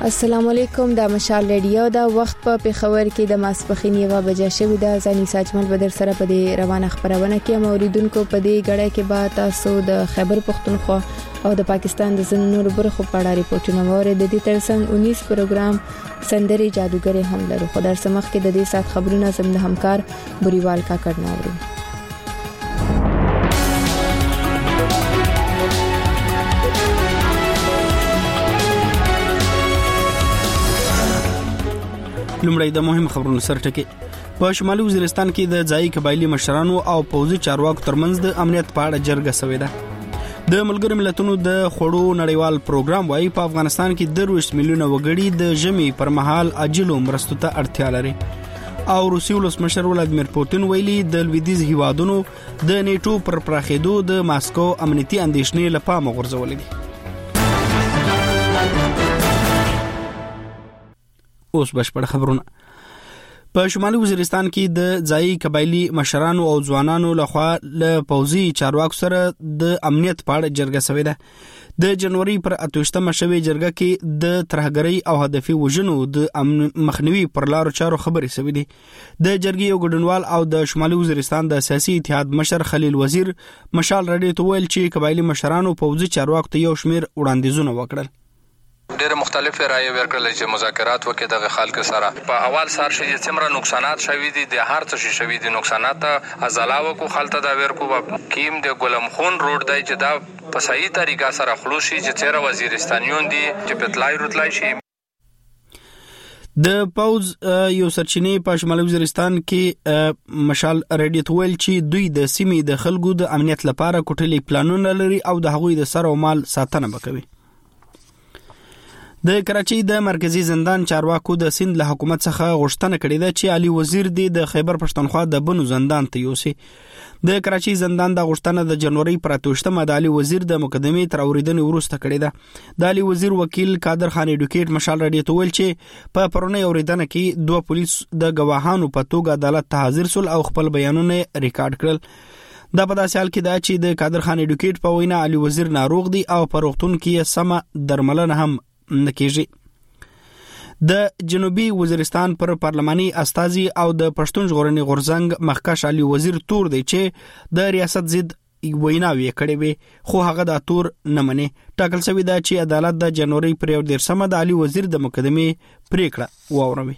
السلام علیکم د مشال ریډیو دا وخت په پیښور کې د ماسپخین 1 بجې شوې ده. ځاني ساجمل بدر سره په دې روانه خبرونه کې موریدونکو په دې غړې کې با تاسو د خیبر پختونخوا او د پاکستان د زنور برخو په اړه ریپورتونه وره. د دې ترڅنګ 19 پروګرام سندري جادوګر هم لرو. خو در سمخ کې د دې سات خبرونه زم د همکار بوريوال کا کړنا ورو. لومړی د مهم خبرونو سرټکی. په شمالي وزیرستان کې د ځایي قبایلی مشرانو او پوځي چارواکو ترمنځ د امنیت په اړه جرګه شوې ده. د ملګرو ملتونو د خوړو نړیوال پروګرام وايي په افغانستان کې 20 میلیونه وګړي د ژمي پر مهال عاجلو مرستو ته اړتیا لري. او روسي ولسمشر ولادیمیر پوتین ویلي د لویدیځ هیوادونو د نیټو پر پراخېدو د ماسکو امنیتي اندېښنې له پامه غورځولې دي. اوس بشپړ خبرونه. په شمالي وزیرستان کې د ځایي قبایلی مشرانو او ځوانانو لخوا له پوځي چارواکو سره د امنیت په اړه جرګه شوې ده. د جنوري پر 28مه شوې جرګه کې د ترهګرۍ او هدفي وژنو د مخنیوي پر لارو چارو خبرې شوې دي. د جرګې یو ګډونوال او د شمالي وزیرستان د سیاسي اتحاد مشر خلیل وزیر مشال رډي ته ویل چې قبایلی مشرانو پوځي چارواکو ته یو شمیر وړاندیزونه وکړل. ډېر مختلف رائے ورکړل چې مذاکرات وکړي دغه خلک سره. په اول سر شي چې نقصانات شوي دي د هر څه شوي دي نقصانات ازلاو کو خلته دا ورکو کیم د ګلم خون روډ دی چې دا په صحیح طریقه سره خلاص شي چې چیرې وزیرستانیون دي چې پتلای روتلای شي. د پوز یو سرچینې په شمالي وزیرستان کې مشال رډي ویل چې دوی د سیمې د خلکو د امنیت لپاره کوټلي پلانونه لري او د هغوی د سر او مال ساتنه وکوي. د کراچۍ د مرکزی زندان چارواکو د سند له حکومت څخه غوښتنه کړې ده چې علي وزیر د خیبر پښتونخوا د بنو زندان ته یوسي. د کراچۍ زندان د غوښتنه د جنوري پر 28مه د علي وزیر د مقدمې تر اوریدنې وروسته کړې ده. د علي وزیر وکیل قادر خان ایډوکیټ مشال رډي ته ویل چې په پرونی اوریدنه کې 2 پولیس د گواهانو په توګه عدالت ته حاضر سول او خپل بیانونه ریکارډ کړل. دا په داسې حال کې ده چې د قادر خان ایډوکیټ په وینا علي وزیر ناروغ دی او په روغتون کې سمه درملنه هم نکېږي. د جنوبي وزیرستان پر پارلماني استازي او د پښتون ژغورنې غورځنګ مخکښ علي وزیر تور دی چې د ریاست ضد ویناوي کړي وي خو هغه د تور نه مني. ټاکل شوی دا چې عدالت د جنوري پر 13مه د علي وزیر د مقدمې پریکړه واوروي.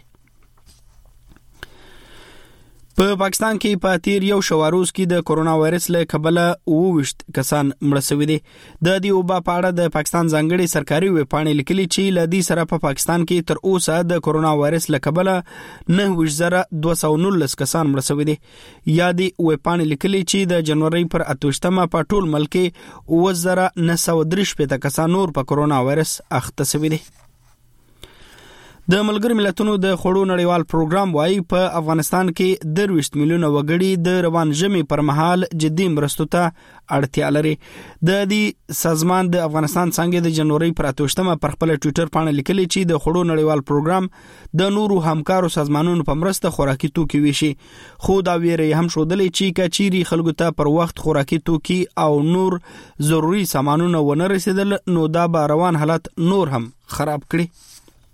په پاکستان کې په تیر یو شواروز کې د کورونا وایرس له کبله 22 کسان مړ شوي دي. د دې وبا په اړه د پاکستان ځانګړي سرکاري ویبپاڼې لیکلي چې له دې سره په پاکستان کې تر اوسه د کورونا وایرس له کبله 9219 کسان مړ شوي دي. یا دې ویبپاڼې لیکلي چې د جنوري پر 28مه په ټول ملک کې 1963 کسان نور په کورونا وایرس اخته شوي دي. د ملګرو ملتونو د خوړو نړیوال پروګرام وايي په افغانستان کې 20 میلیونه وګړي د روان ژمي پر مهال جدي مرستو ته اړتیا لري. د دې سازمان د افغانستان څنګه د جنوري پر 28مه پر خپل ټوئیټر باندې لیکلي چې د خوړو نړیوال پروګرام د نورو همکارو سازمانونو په مرسته خوراکي توکي ویشي. خو دا ویره هم شودلې چې کچيري خلکو ته پر وخت خوراکي توکي او نور ضروري سامانونه ونه رسیدل نو دا به روان حالت نور هم خراب کړي.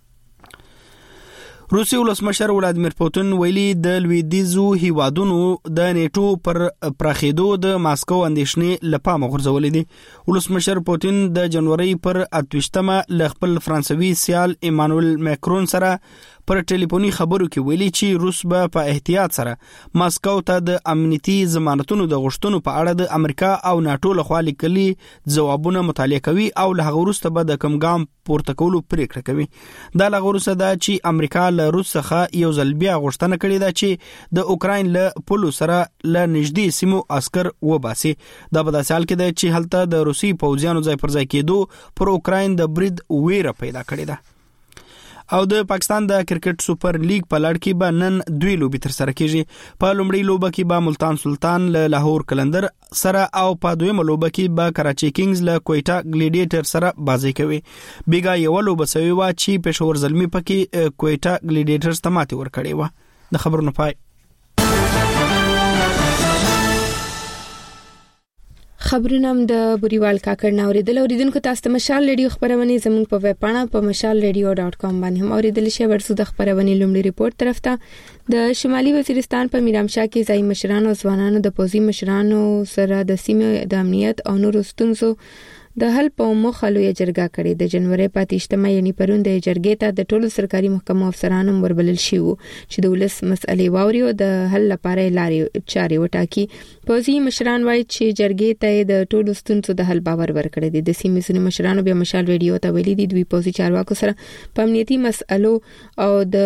روسي ولسمشر ولادیمیر پوتین ویلي د لویدیځو هیوادونو د نیټو پر پراخېدو د ماسکو اندېښنې له پامه غورځولې دي. ولسمشر پوتین د جنوري پر 28مه له خپل فرانسوي سیال ایمانوئل ماکرون سره پر ټلیفوني خبرو کې ویلي چې روس به په احتیاط سره ماسکو ته د امنیتي ضمانتونو د غوښتنو په اړه د امریکا او ناتو لخوا لیکلي ځوابونه مطالعه کوي او له هغه وروسته به د کوم ګام پورته کولو پریکړه کوي. دا له وروسته دا چې امریکا له روس څخه یو ځل بیا غوښتنه کړې ده چې د اوکراین له پولو سره له نږدې سیمو عسكر وباسي. دا په داسې حال کې ده چې هلته د روسي پوځیانو ځای پر ځای کېدو پر اوکراین د برید ویره پیدا کړې ده. او د پاکستان د کرکټ سوپر لیګ په لړ کې به نن 2 لوبې تر سره کیږي. په لومړۍ لوبه کې به ملتان سلطان له لاهور کلندر سره او په دویمه لوبه کې به کراچي کینګز له کویټا ګلیډیټر سره بازي کوي. بیګا یو لوبه سوي وا چې پېښور زلمی پکې کویټا ګلیډیټرز ته ماتې ورکړې و. د خبرونو پای. خبرونه د بوريوال کاکړ ناوریدل اوریدونکو تاسو ته مشال ریډیو خبرونه زموږ په ویب پاڼه په mashalradio.com باندې هم اوریدل شي. ورسو د خبرونه لومړی ریپورت طرف ته د شمالي وزیرستان په میرامشاه کې ځای مشرانو او ځوانانو د پوزي مشرانو سره د سیمې د امنیت او نورو ستونزو د حل په موخه لوی جرګه کړې. د جنوري 28 یعنی پرون د جرګې ته د ټولو سرکاري محکمو افسرانو وربلل شي چې د ولس مسلې واوري او د حل لپاره لارې چارې وټاکي. پوزي مشران وایي چې جرګې ته د ټولو ستونزو د حل باور ورکړی دی. د سیمې سن مشرانو بیا مشال ریډیو ته ویلي دي دوی پوزي چارواکو سره په امنیتي مسلو او د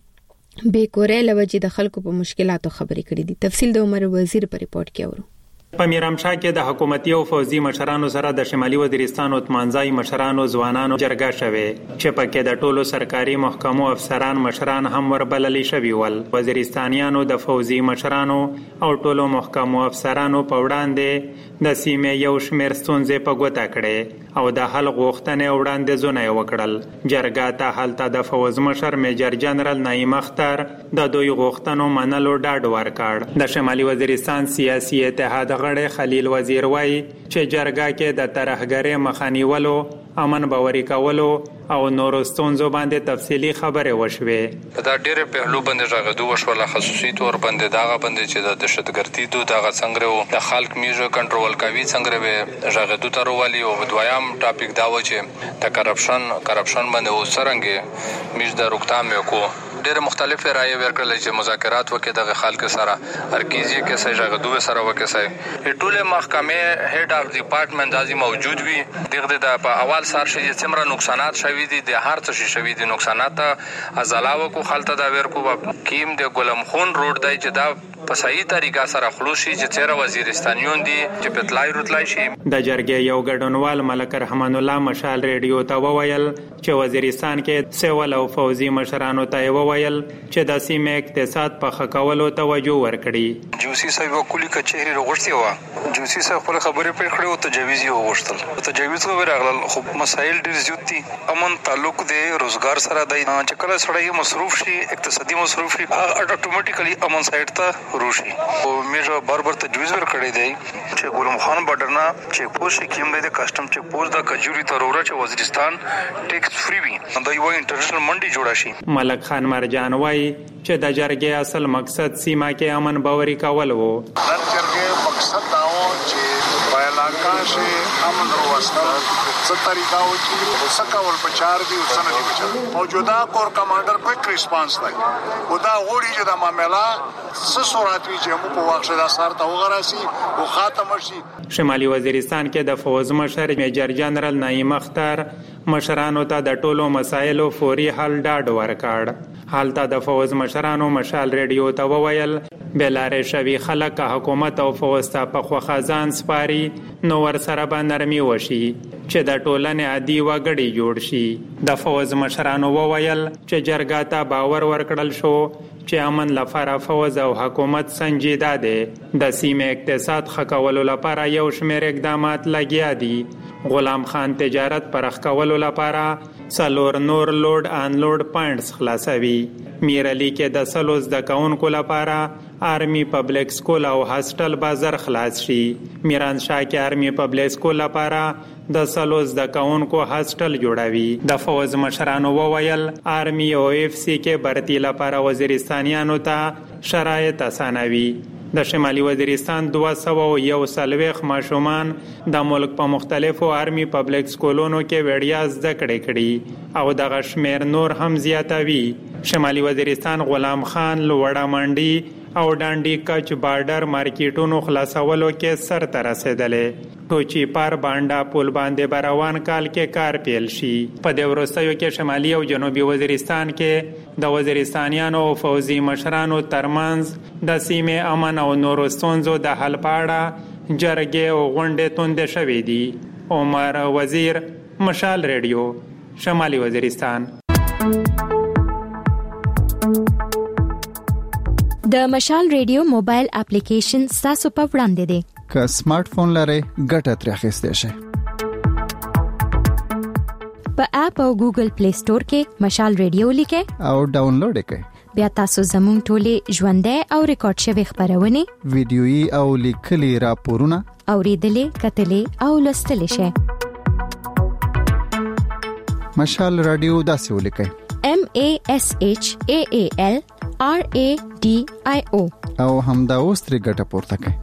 بیکورې لوجې د خلکو په مشکلاتو خبرې کړې دي. تفصیل د عمر وزیر په ریپورت کې اورو. په میرامشاه کې د حکومتي او فوزي مشرانو سره د شمالي وزیرستان او تمانځای مشرانو ځوانانو جرګه شوه چې پکې د ټولو سرکاري محکمو افسران مشران هم وربلل شوي ول. وزیرستانیانو د فوزي مشرانو او ټولو محکمو افسرانو په وړاندې د سیمې یو شمېر ستونزې په ګوته کړې او د حل غوښتنې وړاندیزونه وکړل. جرګه ته هلته د فوز مشر میجر جنرال نعیم اختر د دوی غوښتنو منلو ډاډ ورکړ. د شمالي وزیرستان سیاسي اتحاد غړی خلیل وزیر وایي چې جرګه کې د ترهګرۍ مخنیولو، امن باوري کولو او نورو ستونزو باندې تفصیلی خبرې وشوې. دا ډېر پهلو باندې راغدو وشول، خصوصي تور باندې داغه باندې چې د دهشتګردي دغه څنګه د خلک میژه کنټرول کوي څنګه به راغدو تر والی او دویم ټاپک دا و چې د کرپشن باندې وسرنګ میژ د روکتام کو ډېر مختلف رائے ورکړل چې مذاکرات وکړي د خلک سره ارکیزي کې سې راغدو سره وکړي سې ټوله محکمه هډ اف ډپارټمنټ دازي موجود وي. دغه د په اول سر شي چې نقصانات شوي دي د هر څه شوي دي نقصانات ازلاو کو خلته دا ورکو کیم د ګلم خون روډ دی چې دا په صحیح طریقه سره خلوصي چې چیرې وزیرستانیون دي چې پتلای روتلای شي. د جرګې یو ګډونوال ملک رحمان الله مشال ریډیو ته وویل چې وزیرستان کې سیول او فوزي مشرانو ته وویل چې د سیمې اقتصاد په خکولو توجه ورکړي. جوسی صاحب کلی کچهری وغوښتي و جوسی صاحب خپل خبرې پرې کړې او تجویز یې وغوښتل. تجویز خو راغلل خو مسائل ډېر زیات دي. امن تعلق د روزګار سره د چې کله سړی مصروف شي اقتصادي مصروف شي اتوماتیکلی امن سایت ته روشي. او میجه بار تجویز ورکړی دی چې ګلم خان بارډر نه چیک پوسټ کیم دی د کسٹم چیک پوسټ د کجوري ترورا چې وزیرستان ټیکس فری وي دا یو انټرنیشنل منډي جوړا شي. ملک خان مرجان وایي چې د جرګې اصل مقصد سیمه کې امن باوري کول وو. د جرګې مقصد دا و چې په علاقه کې امن وروسته څه طریقه و چې څه کول بچار دي او څه نه دي بچار. موجوده کور کمانډر کوئک ریسپانس دی او دا غوړي چې د معاملې څه صورت وي چې موږ په وخت دا سره ته وغراسي او خاتم شي. شمالي وزیرستان کې د فوز مشر میجر جنرال نعیم اختر مشرانو ته د ټولو مسایلو فوري حل ډاډ ورکړ. حالته د فوز مشرانو مشال ریډیو ته وویل بلاره شوی خلک حکومت او فوز ته په خوخزان سپاري نو ور سره به نرمي وشي چې د ټولنې عادي وګړي جوړ شي. د فوز مشرانو وویل چې جرګه ته باور ورکړل شو چې امن لپاره فوز او حکومت سنجیده دي. د سیمې اقتصاد خکولو لپاره یو شمېر اقدامات لګیا دي. غلام خان تجارت پرخ کولو لپاره سلور نور لوډ ان لوډ پوینټس خلاصوي. میر علي کې د سلوز د کاونکو لپاره آرمی پبلک سکول او هاستل بازار خلاص شي. میران شاه کې آرمی پبلک سکول لپاره د سلوز د کاونکو هاستل جوړوي. د فوز مشرانو وویل آرمی او اف سی کې برتی لپاره وزیرستانیانو ته شرایط اسانوي. د شمالي وزیرستان 241 ماشومان د ملک په مختلفو آرمی پبلک سکولونو کې وړیا زده کړې او د غشمیر نور هم زیاتوي. شمالي وزیرستان غلام خان لوړه منډي او ډانډي کچ بارډر مارکیټونو خلاصولو کې سر ته رسیدلې. ټوچی پار بانډا پل باندې بروان کال کې کار پیل شي. په دې وروستیو کې شمالي او جنوبي وزیرستان کې د وزیرستانیانو او فوزي مشرانو ترمنځ د سیمې امن او نورو ستونزو د حل په اړه جرګې او غونډې توندې شوې دي. عمر وزیر، مشال ریډیو، شمالي وزیرستان. د مشال ریډیو موبایل اپلیکیشن تاسو په وړاندې دی. که سمارټ فون لرئ ګټه ترې اخیستی شئ. په اپ او ګوګل پلی سٹور کې مشال ریډیو لیکئ او ډاونلوډ یې کړئ. بیا تاسو زموږ ټولې ژوندۍ او ریکارډ شوی خبرونه ویډیويي او لیکلي راپورونه اوریدلې کتلې او لوستلې شئ. مشال رادیو داسې ولیکئ MASHAAL RADIO او همدا اوس ترې ګټه پورته کړئ.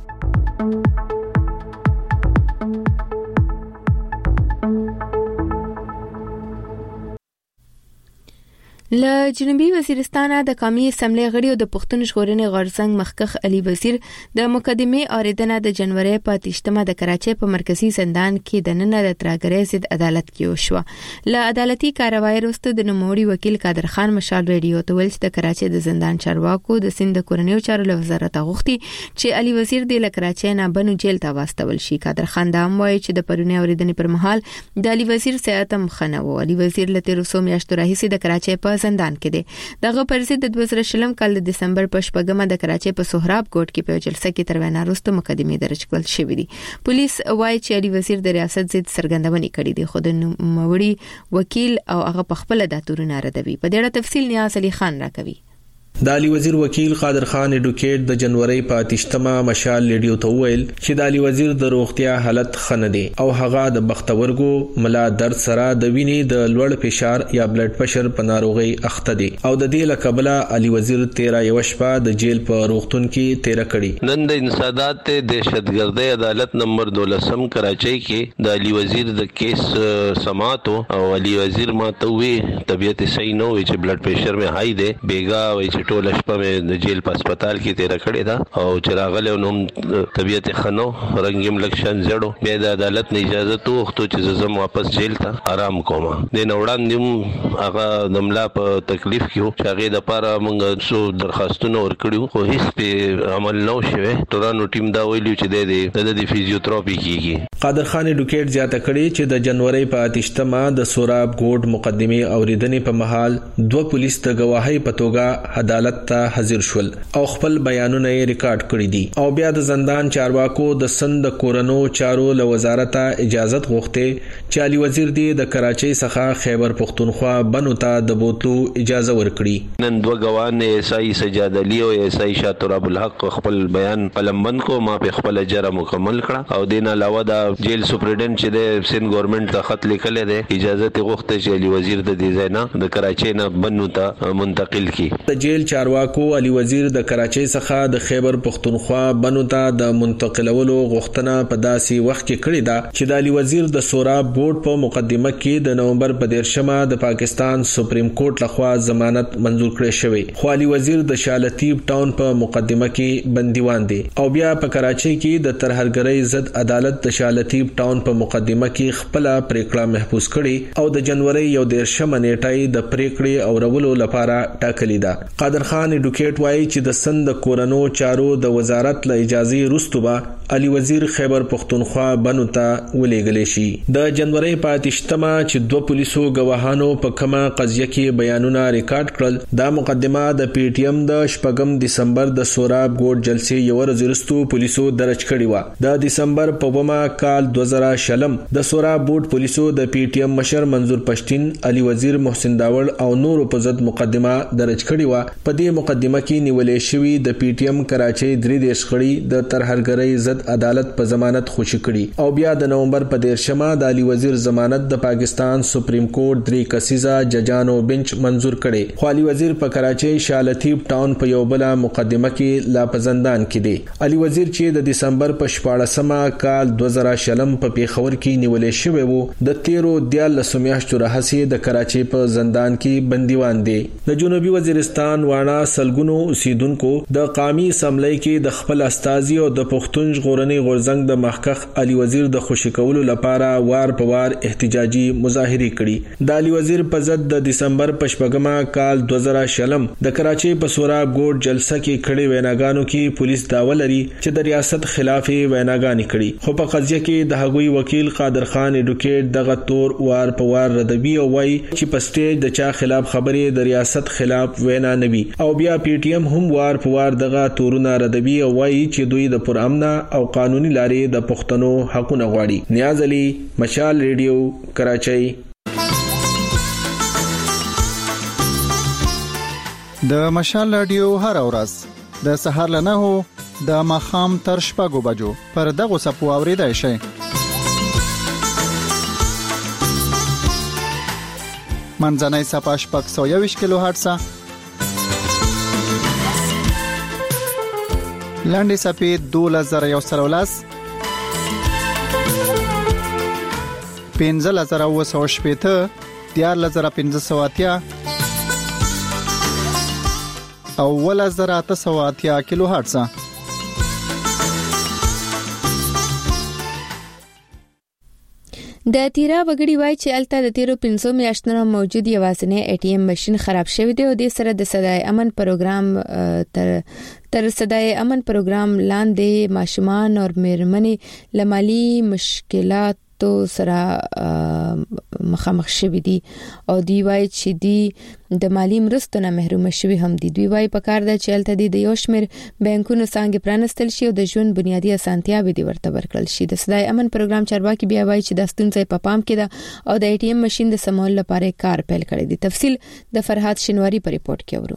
له جنوبي وزیرستان د قومي اسمبلی غړي او د پښتون ژغورنې غورځنګ مخکښ علي وزیر د مقدمې اوریدنه د جنوري په 28مه د کراچۍ په مرکزی زندان کې د نن د ترګرې ضد عدالت کې وشو. له عدالتي کاروایی وروسته د نوموړي وکیل قادر خان مشال ریډیو ته ویل چې د کراچۍ د زندان چارواکو د سند کورنیو چارو له وزارت غوښتي چې علي وزیر د کراچۍ نه بنو جیل ته واستول شي. قادر خان دا هم وایي چې د پرونی اوریدنې پر مهال د علي وزیر صحت هم خنه و. علي وزیر له 1300 میاشتو راهیسې د کراچۍ په زندان کې دی. دغه پرسید د 2020 کال د دسمبر په 8مه د کراچۍ په سهراب کوټ کې په جلسه کې تر وینا وروسته مقدمې درج کړل شوې دي. پولیس وایي چې علي وزیر د ریاست ضد څرګندونې کړې دي خو د نوموړي وکیل او هغه په خپل د تورونه ردوي. په دې اړه تفصیل نیاز علي خان راکوي. د علي وزیر وکیل قادر خان اډوکیټ د جنوري په 28مه مشال ریډیو ته ویل چې د علي وزیر د روغتیا حالت خنه دي او هغه د بختورګو ملا درد سره د وینې د لوړ فشار یا بلډ پريشر په ناروغي اخته دي او د دې لکبله علي وزیر 13 شپه د جیل په روغتون کې تیر کړي. نن د انسداد دهشتګردۍ عدالت نمبر 12 کراچۍ کې د علي وزیر د کیس سماعت او علي وزیر ماته وی طبيعت صحیح نه وي چې بلډ پريشر مې هاي دی بیګا وي ټول شپه مې د جیل په هسپتال کې تیر کړی دا او چراغله نو طبيعت خنو رنگیم لکشن زړو بیا د عدالت نه اجازه توغتو چې زم واپس جیل ته آرام کوم. د نوړاندې هغه دملا په تکلیف کې چې هغه د پاره موږ سو درخواستونه ورکړیو خو هیڅ په عمل نه شوه. تورانو ټیم دا ویلو چې د فزیوتراپي کیږي. قادر خان اډوکیټ زیاته کړي چې د جنوري په 28مه د سوراب ګوډ مقدمې اوریدنې په محل دوه پولیس د گواهی په توګه عدالت ته حاضر شول او خپل بیانونه یې ریکارډ کړی دي او بیا د زندان چارواکو د سند کورنو چارو له وزارت اجازه غوښته چې علي وزیر دی د کراچۍ څخه خیبر پختونخوا بنو ته د بوتلو اجازه ورکړي. نن دوه ګواهان ایسای سجاد علي او ایسای شاتور ابو الحق خپل بیان پلمبند کو ما په خپل اجازه مکمل کړه او دین علاوه د جیل سپرډنټ چې د سند ګورنمنت ته خط لیکل دی اجازه غوښته چې علي وزیر د دې ځای نه د کراچۍ نه بنو ته منتقل کړي. د جیل چارواکو علي وزیر د کراچۍ څخه د خیبر پختونخوا بنو ته د منتقلولو غوښتنه په داسې وخت کې کړې ده چې د علي وزیر د سوراب بورډ په مقدمه کې د نومبر په 13مه د پاکستان سپریم کورټ لخوا ضمانت منزور کړی شوی خو علي وزیر د شالتیب ټاون په مقدمه کې بندیوان دي او بیا په کراچۍ کې د ترهګرۍ ضد عدالت د شالتیب ټاون په مقدمه کې خپل پریکړه محفوظ کړي او د جنوري 13مه نیټه د پریکړې او رولو لپاره ټاکلې ده. قادر خان اډوکیټ وایي چې د سند کورنو چارو د وزارت له اجازه وروسته علي وزیر خیبر پختونخوا بنو ته ولېږل شي. د جنوري په 28مه چې دوه پولیسو گواهانو په کومه قضیه کې بیانونه ریکارډ کړل دا مقدمه د پی ټی ایم د 8 دسمبر د سوراب ګوډ جلسې یو ورځ وروسته پولیسو درج کړی و. د دسمبر په 9مه کال 2000 د سوراب بورډ پولیسو د پی ټی ایم مشر منظور پښتين علي وزیر محسن داوړ او نورو په ضد مقدمه درج کړی و. په دې مقدمه کې نیولې شوی د پی ټی ایم کراچۍ 3 خړی د ترهګرۍ ضد عدالت په ضمانت خوشی کړي او بیا د نومبر په 13مه د علي وزیر ضمانت د پاکستان سپریم کورټ 3 کسیزه ججانو بنچ منزور کړي. خو علي وزیر په کراچۍ شالتیب ټاون په یو بل مقدمه کې لا په زندان کې دی. علي وزیر چې د دسمبر په 14مه کال 2000 په پیښور کې نیولې شوی وو د 13 میاشتو راهیسې د کراچۍ په زندان کې بندیوان دی. د جنوبي وزیرستان وانا سلګونو اوسیدونکو د قومي اسمبلی کې د خپل استازي او د پښتون ژغورنې غورځنګ د مخکښ علي وزیر د خوشی کولو لپاره وار په وار احتجاجي مظاهره کړي. د علي وزیر په ضد د دسمبر په 8مه کال 2000 د کراچۍ په سوراب ګوډ جلسه کې کړي ویناګانو کې پولیس داوا لري چې د ریاست خلاف ویناګانې کړي خو په قضیه کې د هغوی وکیل قادر خان اډوکیټ دغه تور وار په وار ردوي او وايي چې په سټیج د چا خلاف خبرې د ریاست خلاف وینا نوي او بیا پی ټی ایم هم وار په وار دغه تورونه ردوي او وايي چې دوی د پرامن او قانوني لارې د پښتنو حقونه غواړي. نیاز علي، مشال ریډیو، کراچۍ. د مشال رادیو هر ورځ د سهار له 9 د ماخام تر 10 بجو پر دغه سپو اوریدای شي. منځنۍ صفحه 621 کیلو هرتز، لاندې صفحه 2113 15980 14580 او 1880 کیلو هرتز. د تیرا وګړي وای چې الته د تیرو 500 میاشتونو موجود یوازینی ای ټي ایم ماشين خراب شوی دی او د سره د صدای امن پروګرام تر صدای امن پروګرام لاندې ماشومان او میرمنې لمالي مشکلات سره مخامخ شوی دي او دی وای چې دی د مالی مرستو نه محروم شوی هم دي. دوی وای په کار د چلته دي د یو شمیر بانکونو څنګه پرانستل شي او د ژوند بنیادی اسانتیاوې دي ورته ورکړل شي. د صدای امن پروګرام چارواکي بیا وای چې د ستونزې په پام کې ده او د ای ټي ایم ماشين د سمول لپاره کار پیل کړی دی. تفصیل د فرحات شنواری په ریپورت کې ورو.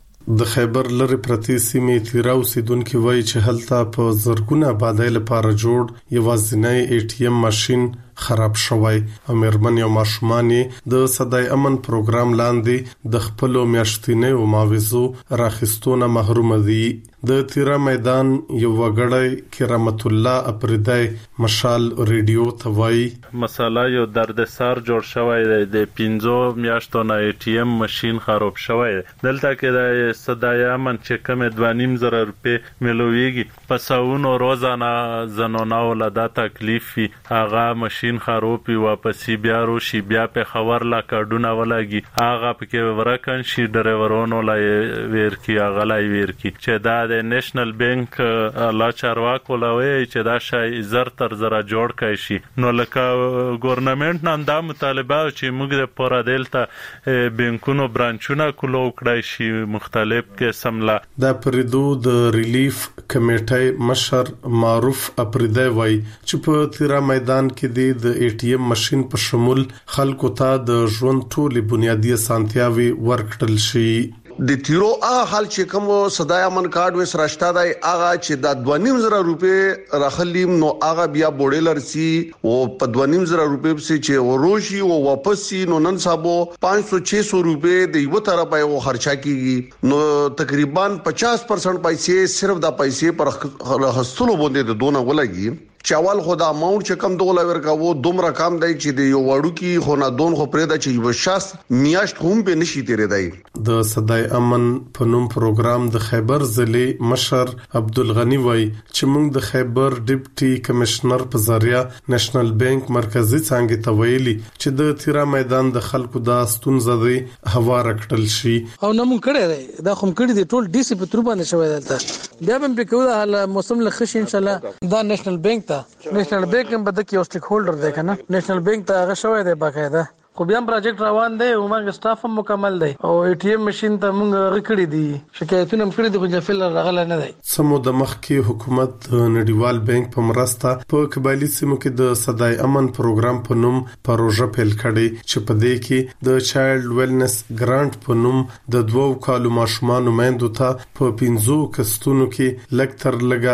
د خیبر لری پرتی سیمې تیراو سیدونکو وای چې هلته په زرګونه آبادی لپاره جوړ یوازینی ای ټي ایم ماشين خراب شوی او مرمن یو ماشومان د صدای امن پروګرام لاندې د خپل میاشتنې او معاوضو راخستونه محروم دي. د تیرا میدان یو وګړی کرامت الله اپریدای مشال ریډیو توای مساله یو دردسر جوړ شوی د 15 میاشتو نه ای ټي ایم ماشين خراب شوی. دلته کې د صدای امن چې کم 2.5 روپے ملويږي پساونو روزانه زنونه ولدا تکلیف هغه ماشين خروپی واپسی بیا روشي بیا په خبر لا کډونه ولګي هغه پکې ورکن شي ډرایورونو لا ورکی هغه لا ورکی چې دا د نېشنل بانک لا چارواکو لوي چې دا شای زر تر زره جوړ کړي شي. نو لکه ګورنمنت نن دا مطالبه چې موږ د پورا دلتا بانکونو برانچونه کولو کړای شي مختلف قسم لا. دا پریدو د ریلیف کمیټه مشر معروف اپریدای وای چې په تیرا میدان کې د ای ټي ایم ماشين په شمول خلکو ته د ژوند ټولې بنیادی اسانتیاوي ورکړل شي. د تیرو حال چې کوم صدای امن کارت وس راشته دی هغه چې د 2.5 روپے راخلیم نو هغه بیا بوډلر سي او په 2.5 روپے چې وروشي او واپس سي نو نن صاحب 500-600 روپے د یو طرف یې خرچا کیږي نو تقریبا 50% پیسې صرف د پیسې پر هستلو باندې د دونه ولګي. چاول خدا اماونت چې کم دوله ورکا وو دومره کم دی چې د یو وړو کې خو نه دون خو پرې د چې یو شخص میاشت هم به نشي تیرې دی. د صدای امن په نوم پروګرام د خیبر ضلع مشر عبدالغنی وای چې موږ د خیبر ډیپټي کمشنر په ذریعہ نېشنل بانک مرکزی څنګه تویلی چې د تیرا میدان د خلکو د ستونزې دی هوا رکټل شي او نو موږ کړی دی دا کوم کړی دی ټول ډي سي په تر باندې شوی دلته بیا هم په کومه حال موسم لخص ان شاء الله دا نېشنل بانک نېشنل بانک هم بده کې یو سټیک هولډر دی کنه نېشنل بانک ته هغه شوی دی باقاعده خو بیا پروجیکټ روان دی او موږ سټاف هم مکمل دی او ای ټي ایم ماشين ته موږ غکړی دي شکایتونه هم کړی دي خو ځفل راغله نه دی. سمو د مخکې حکومت نړیوال بانک په مرسته په قبایلی سیمو کې د صدای امن پروګرام په نوم پروژه پیل کړي چې په دې کې د چایلډ ویلنس ګرانټ په نوم د 2 کالو ماشومان میندو ته په 15 کستونو کې لکتر لګا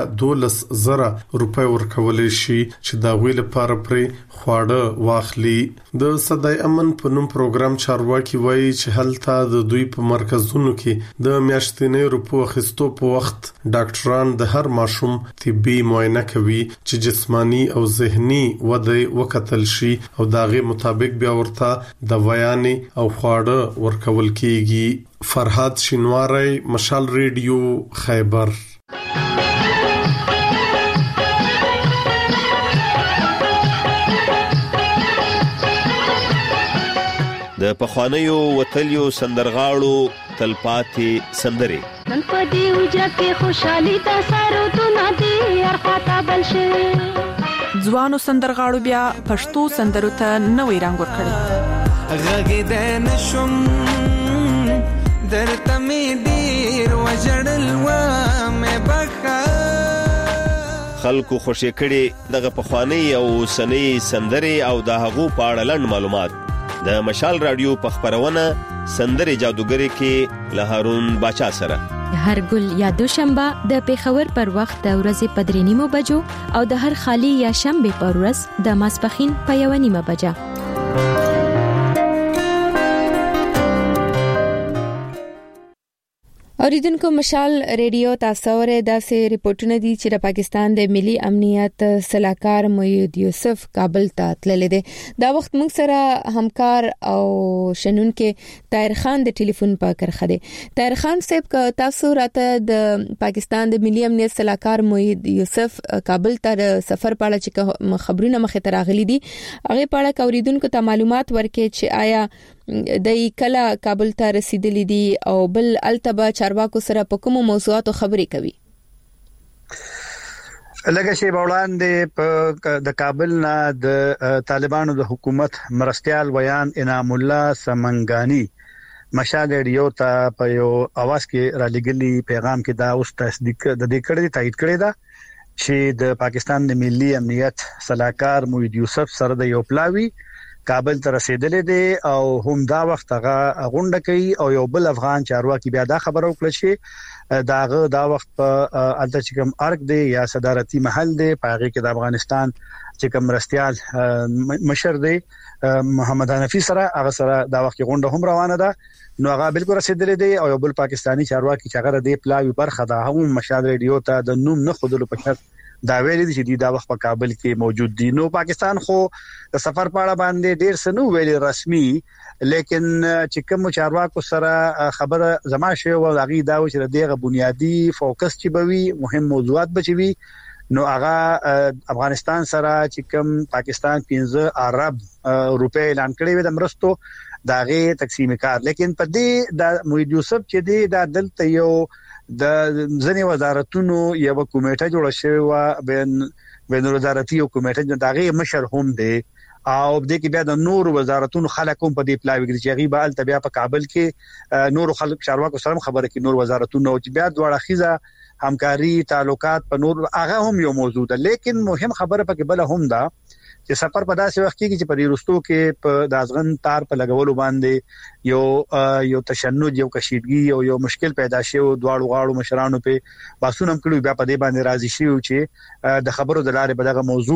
12,000 روپۍ ورکول شي چې دا ویل لپاره پرې خواړه واخلي. د صدای امن په نوم پروګرام چارواکي وایي چې هلته د دوی په مرکزونو کې د میاشتنې روپو اخیستو په وخت ډاکټران د هر ماشوم طبي معاینه کوي چې جسمانی او ذهني وده وکتل شي او داغه مطابق بیا ورته دوايانې او خواړه ورکول کیږي. فرحات شنواری مشال ریډیو خیبر. د پخوانیو وتلیو سندرغاړو تلپاتې سندرې نن په دې وجه کې خوشحالي د سارو دنا دي ارخاته بل شي ځوانو سندرغاړو بیا پښتو سندرو ته نوې رنگ ورکړي غږې د نشم درته مې ډیر وجړل و مې بخا خلکو خوشی کړي دغه پخوانی او سنې سندرې او د هغو په اړه لنډ معلومات د مشال رادیو په خبرونه سندري جادوګری کې له هارون باچا سره هر ګل یا دوشنبه د پیښور پر وخت د ورځې په 3:30 بجو او د هر خالی یا شنبه پر ورځ د ماسپخین په 1:30 بجه. اوریدونکو مشال ریډیو تاسو ورې داسې ریپورتونه دي چې د پاکستان د ملي امنیت سلاکار موحد یوسف کابل ته تللی دی. دا وخت موږ سره همکار او شنونکو طاهر خان د ټلیفون په کرخه دی. طاهر خان صاحب تاسو راته د پاکستان د ملي امنیت سلاکار موحد یوسف کابل ته سفر په اړه چې خبرونه مخې ته راغلي دي هغه په اړه اوریدونکو ته معلومات ورکړي چې آیا د کله کابل ته رسیدلی دي او بل التبا چارواکو سره په کومو موضوعاتو خبرې کوي. لکه شی وړاندې په د کابل نه د طالبانو د حکومت مرستيال ویان انعام الله سمنګانی مشال ریډیو ته په یو اواز کې را لګلی پیغام کې دا اوس تصدیق د دې کړي تایید کړي دا چې د پاکستان د ملي امنیت سلاکار موحد یوسف سره د یو پلاوی کابل ته رسیدلې دي او هم دا وخت هغه غونډه کوي او یو بل افغان چارواکي بیا دا خبره وکړه چې داغه دا وخت په التچکم ارګ دی یا صدارتي محل دی پاغه کې د افغانستان چې کوم رستيال مشر دی محمد حنفي سره هغه سره دا وخت غونډه هم روانه ده نو هغه بالکل رسیدلې دي او یو بل پاکستانی چارواکي چې هغه د پلاوی برخه ده هم مشال ریډیو ته د نوم نه خودلو په شرط دا ویلي دي چې دا وخت په کابل کې موجود دي. نو پاکستان خو د سفر په اړه باندې ډیر څه نو ویلي رسمي لیکن چې کوم چارواکو سره خبره زما شوی او هغه دا و چې دغه بنیادی فوکس چې بوي مهم موضوعات بچوي نو هغه افغانستان سره چې کوم پاکستان 15 ارب روپے اعلان کړی و د مرستو داغه تقسیم کار لیکن په دې د موحد یوسف چې دی د دلته یو د ځنې وزارتونو یو کمیټه جوړه شوې و بین وزارتي کمیټه دغه مشر هم دی او د کې بیا د نور وزارتونو خلک هم په دې پلاوی کې چې غیبه ال تبیا په کابل کې نور خلک چارواکو سره خبره کې نور وزارتونو چې بیا دواړه خيزه همکاري تعلقات په نور هغه هم یو موضوع ده لیکن مهم خبره پکې بل هم ده چې سفر په داسې وخت کې چې په ریستو کې په دازغن تار په لګولو باندې یو تشنج یو کشیدګي یو مشکل پیدا شي او دواړو غاړو مشرانو په باسونم کړو بیا په دې باندې راضي شي چې د خبرو د لارې په دغه موضوع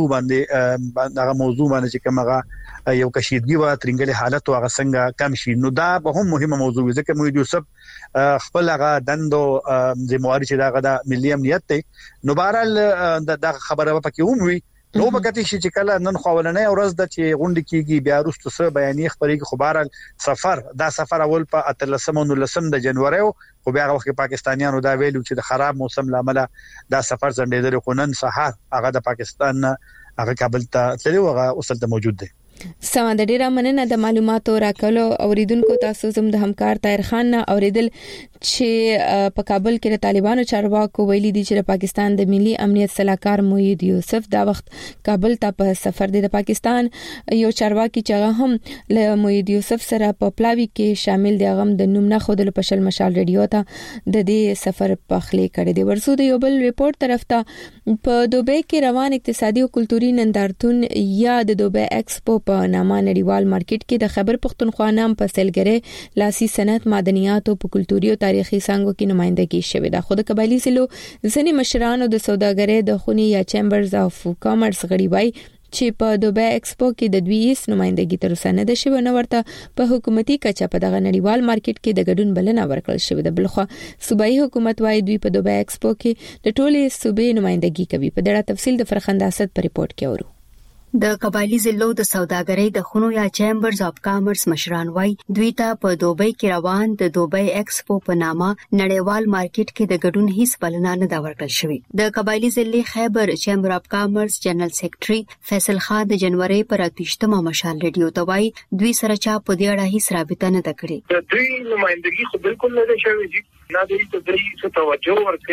باندې چې کومه یو کشیدګي و ترنګلې حالت او هغه څنګه کم شي نو دا به هم مهمه موضوع ځکه موحد یوسف خپل هغه دندو ذمہواری چې دغه د ملي امنیت ته نو بهرال د خبره پکې هم وي نو بګتی چې کله نن خولنې ورځ د چې غونډه کیږي بیا وروسته سه بیانیه خبرې خبره سفر اول په 13 د جنوري خو بیا وخت پاکستانیانو دا ویلو چې د خراب موسم لامل دا سفر ځنډېدل خو نن سهار هغه د پاکستان هغه کابل ته تللی وغه اوسلته موجود دی. سم د ډیره مننه د معلوماتو راکولو اوریدونکو تاسو زم د همکار طاهر خان نه اوریدل چې په کابل کې د طالبانو چارواکو ویلي دي چې د پاکستان د ملي امنیت سلاکار موحد یوسف دا وخت کابل ته په سفر دی. د پاکستان یو چارواکي چې هم له موحد یوسف سره په پلاوی کې شامل دی غم د نوم نه خودل په شل مشال ریډیو ته د دې سفر په خلی کړی دی. ورسو د یو بل ریپورت طرف ته په دوبۍ کې روان اقتصادي او کلتوري نندارتون یا د دوبۍ ایکسپو په نامه نړیوال مارکیټ کې د خیبر پختونخوا نام په سیلګری لاسي صنعت معدنیات او کلتوري او تاریخي څنګه کې نمائندګي شوې ده. خود قبایلی سلو ځنې مشرانو د سوداګرۍ د خونی یا چیمبرز اف کامرس غړي وای چې په دوبۍ ایکسپو کې د دوی هیڅ نمائندګي تر اوسه نه ده شوې نو ورته په حکومتي کچه په دغه نړیوال مارکیټ کې د ګډون بلنه ورکړل شوې ده. بلخو صوبایي حکومت وايي دوی په دوبۍ ایکسپو کې د ټولې صوبې نمائندګي کوي. په ډېر تفصیل د فرخنده اسد په ریپورت کې اورو. د قبایلی ضلعو د سوداګرۍ د خونو یا چیمبرز اف کامرس مشران وای دوی ته په دوبۍ کې روان د دوبۍ ایکسپو په نامه نړیوال مارکیټ کې د ګډون هیڅ بلنه نه دا ورکړل شوې. د قبایلی ضلع خیبر چیمبر اف کامرس جنرال سیکریټري فیصل خان د جنوري پر 28مه مشال ریډیو ته وای دوی سره چا په دې اړه هیڅ رابطه نه کړې. دوی نمائندګي خو بالکل نه شوې نه دوی ته دوی څه توجه ورکړي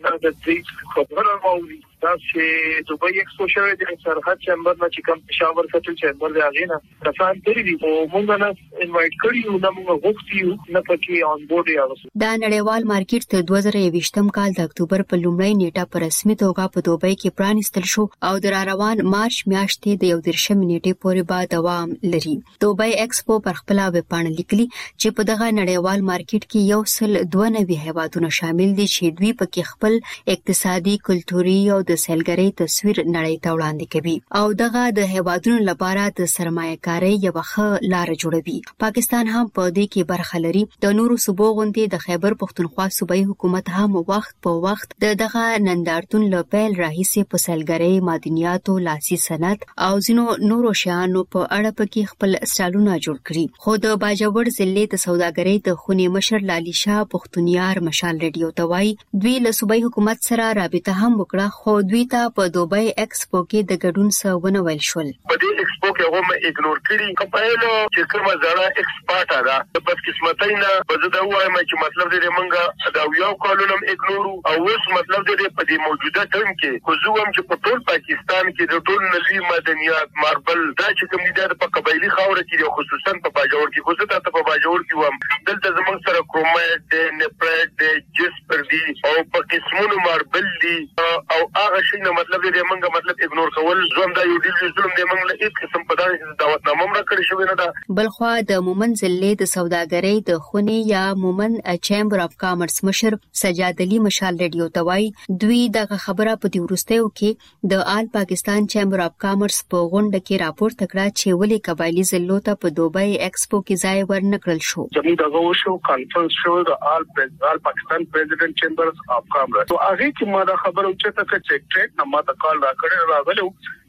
د دې خبره موري دا چې دوبۍ ایکسپوژر د سرحد چمبر نه چې کوم پېښور سټل چمبر دی هغه نه کسان تری دي او موږ نه انوایټ کړیو نه موږ غوښتیو نه پکې آن بورډ یاوسو. دا نړیوال مارکیټ ته 2020م کال د اکتوبر په لومړۍ نیټه په رسمي توګه په دوبۍ کې پرانیستل شو او د روان مارچ میاشتې د 11 نیټې پورې به دوام لري. دوبۍ ایکسپو پر خپل ویب پاڼه لیکلي چې په دغه نړیوال مارکیټ کې 192 هیوادونه شامل دي چې دوی پکې خپل اقتصادي، کلتوري او د سیلګرۍ تصویر نړۍ ته وړاندې کوي او دغه د هیوادونو لپاره د سرمایه‌کارۍ یو ښه لار جوړوي. پاکستان هم په دې کې برخه لري. د نورو صوبو غوندې د خیبر پختونخوا صوبایي حکومت هم وخت په وخت دغه نندارتون له پیل راهیسې په سیلګرۍ، معدنیاتو، لاسي صنعت او ځینو نورو شیانو په اړه پکې خپل سټالونه جوړ کړي. خو د باجوړ ضلع د سوداګرۍ د خونې مشر لالي شاه پختونیار مشال ریډیو ته وایي دوی له صوبایي حکومت سره رابطه هم وکړه خو دوی ته په دوبۍ ایکسپو کې د ګډون څه ونه ویل شول. په دې ایکسپو کې هم ایګنور کړی کپایلو چې کومه ځړه ایکسپورټ ده د بس قسمتای نه په زده وایم چې مطلب دې مونږه دا یو کالونم ایګنور او اوس مطلب دې په دې موجوده ټیم کې خو زوم چې په ټول پاکستان کې د ټول نړۍ معدنیات ماربل دا چې کوم دي په قبایلی خاور کې خصوصا په باجوړ کې خو زه ته په باجوړ کې وم دلته زموږ سره کرومایټ د نپریټ د جسپر دی او په قسمونو ماربل دی او هغه شي نه مطلب دې مونږه مطلب ایګنور کول زوم دا یو ډیر ظلم دی مونږ له هیڅ قسم په دعوتنامه مړه کړی شو نه ده. بلخوا د مومن ضلع د سوداګرۍ د خونې یا مومن چیمبر اف کامرس مشر سجاد علي مشال ریډیو ته وایي دوی دغه خبره په دې وروستیو کې د آل پاکستان چیمبر اف کامرس په غونډه کې راپورته کړه چې ولې قبایلی ضلعو ته په دوبۍ ایکسپو کې ځای ورنکړل شو. زموږ دغه شو کانفرنس شو د آل پاکستان پریزیډنټ چیمبرز اف کامرس تو هغه کې ما دا خبره چې تک چیک ټریک نه ما ته کال راکړی راغلو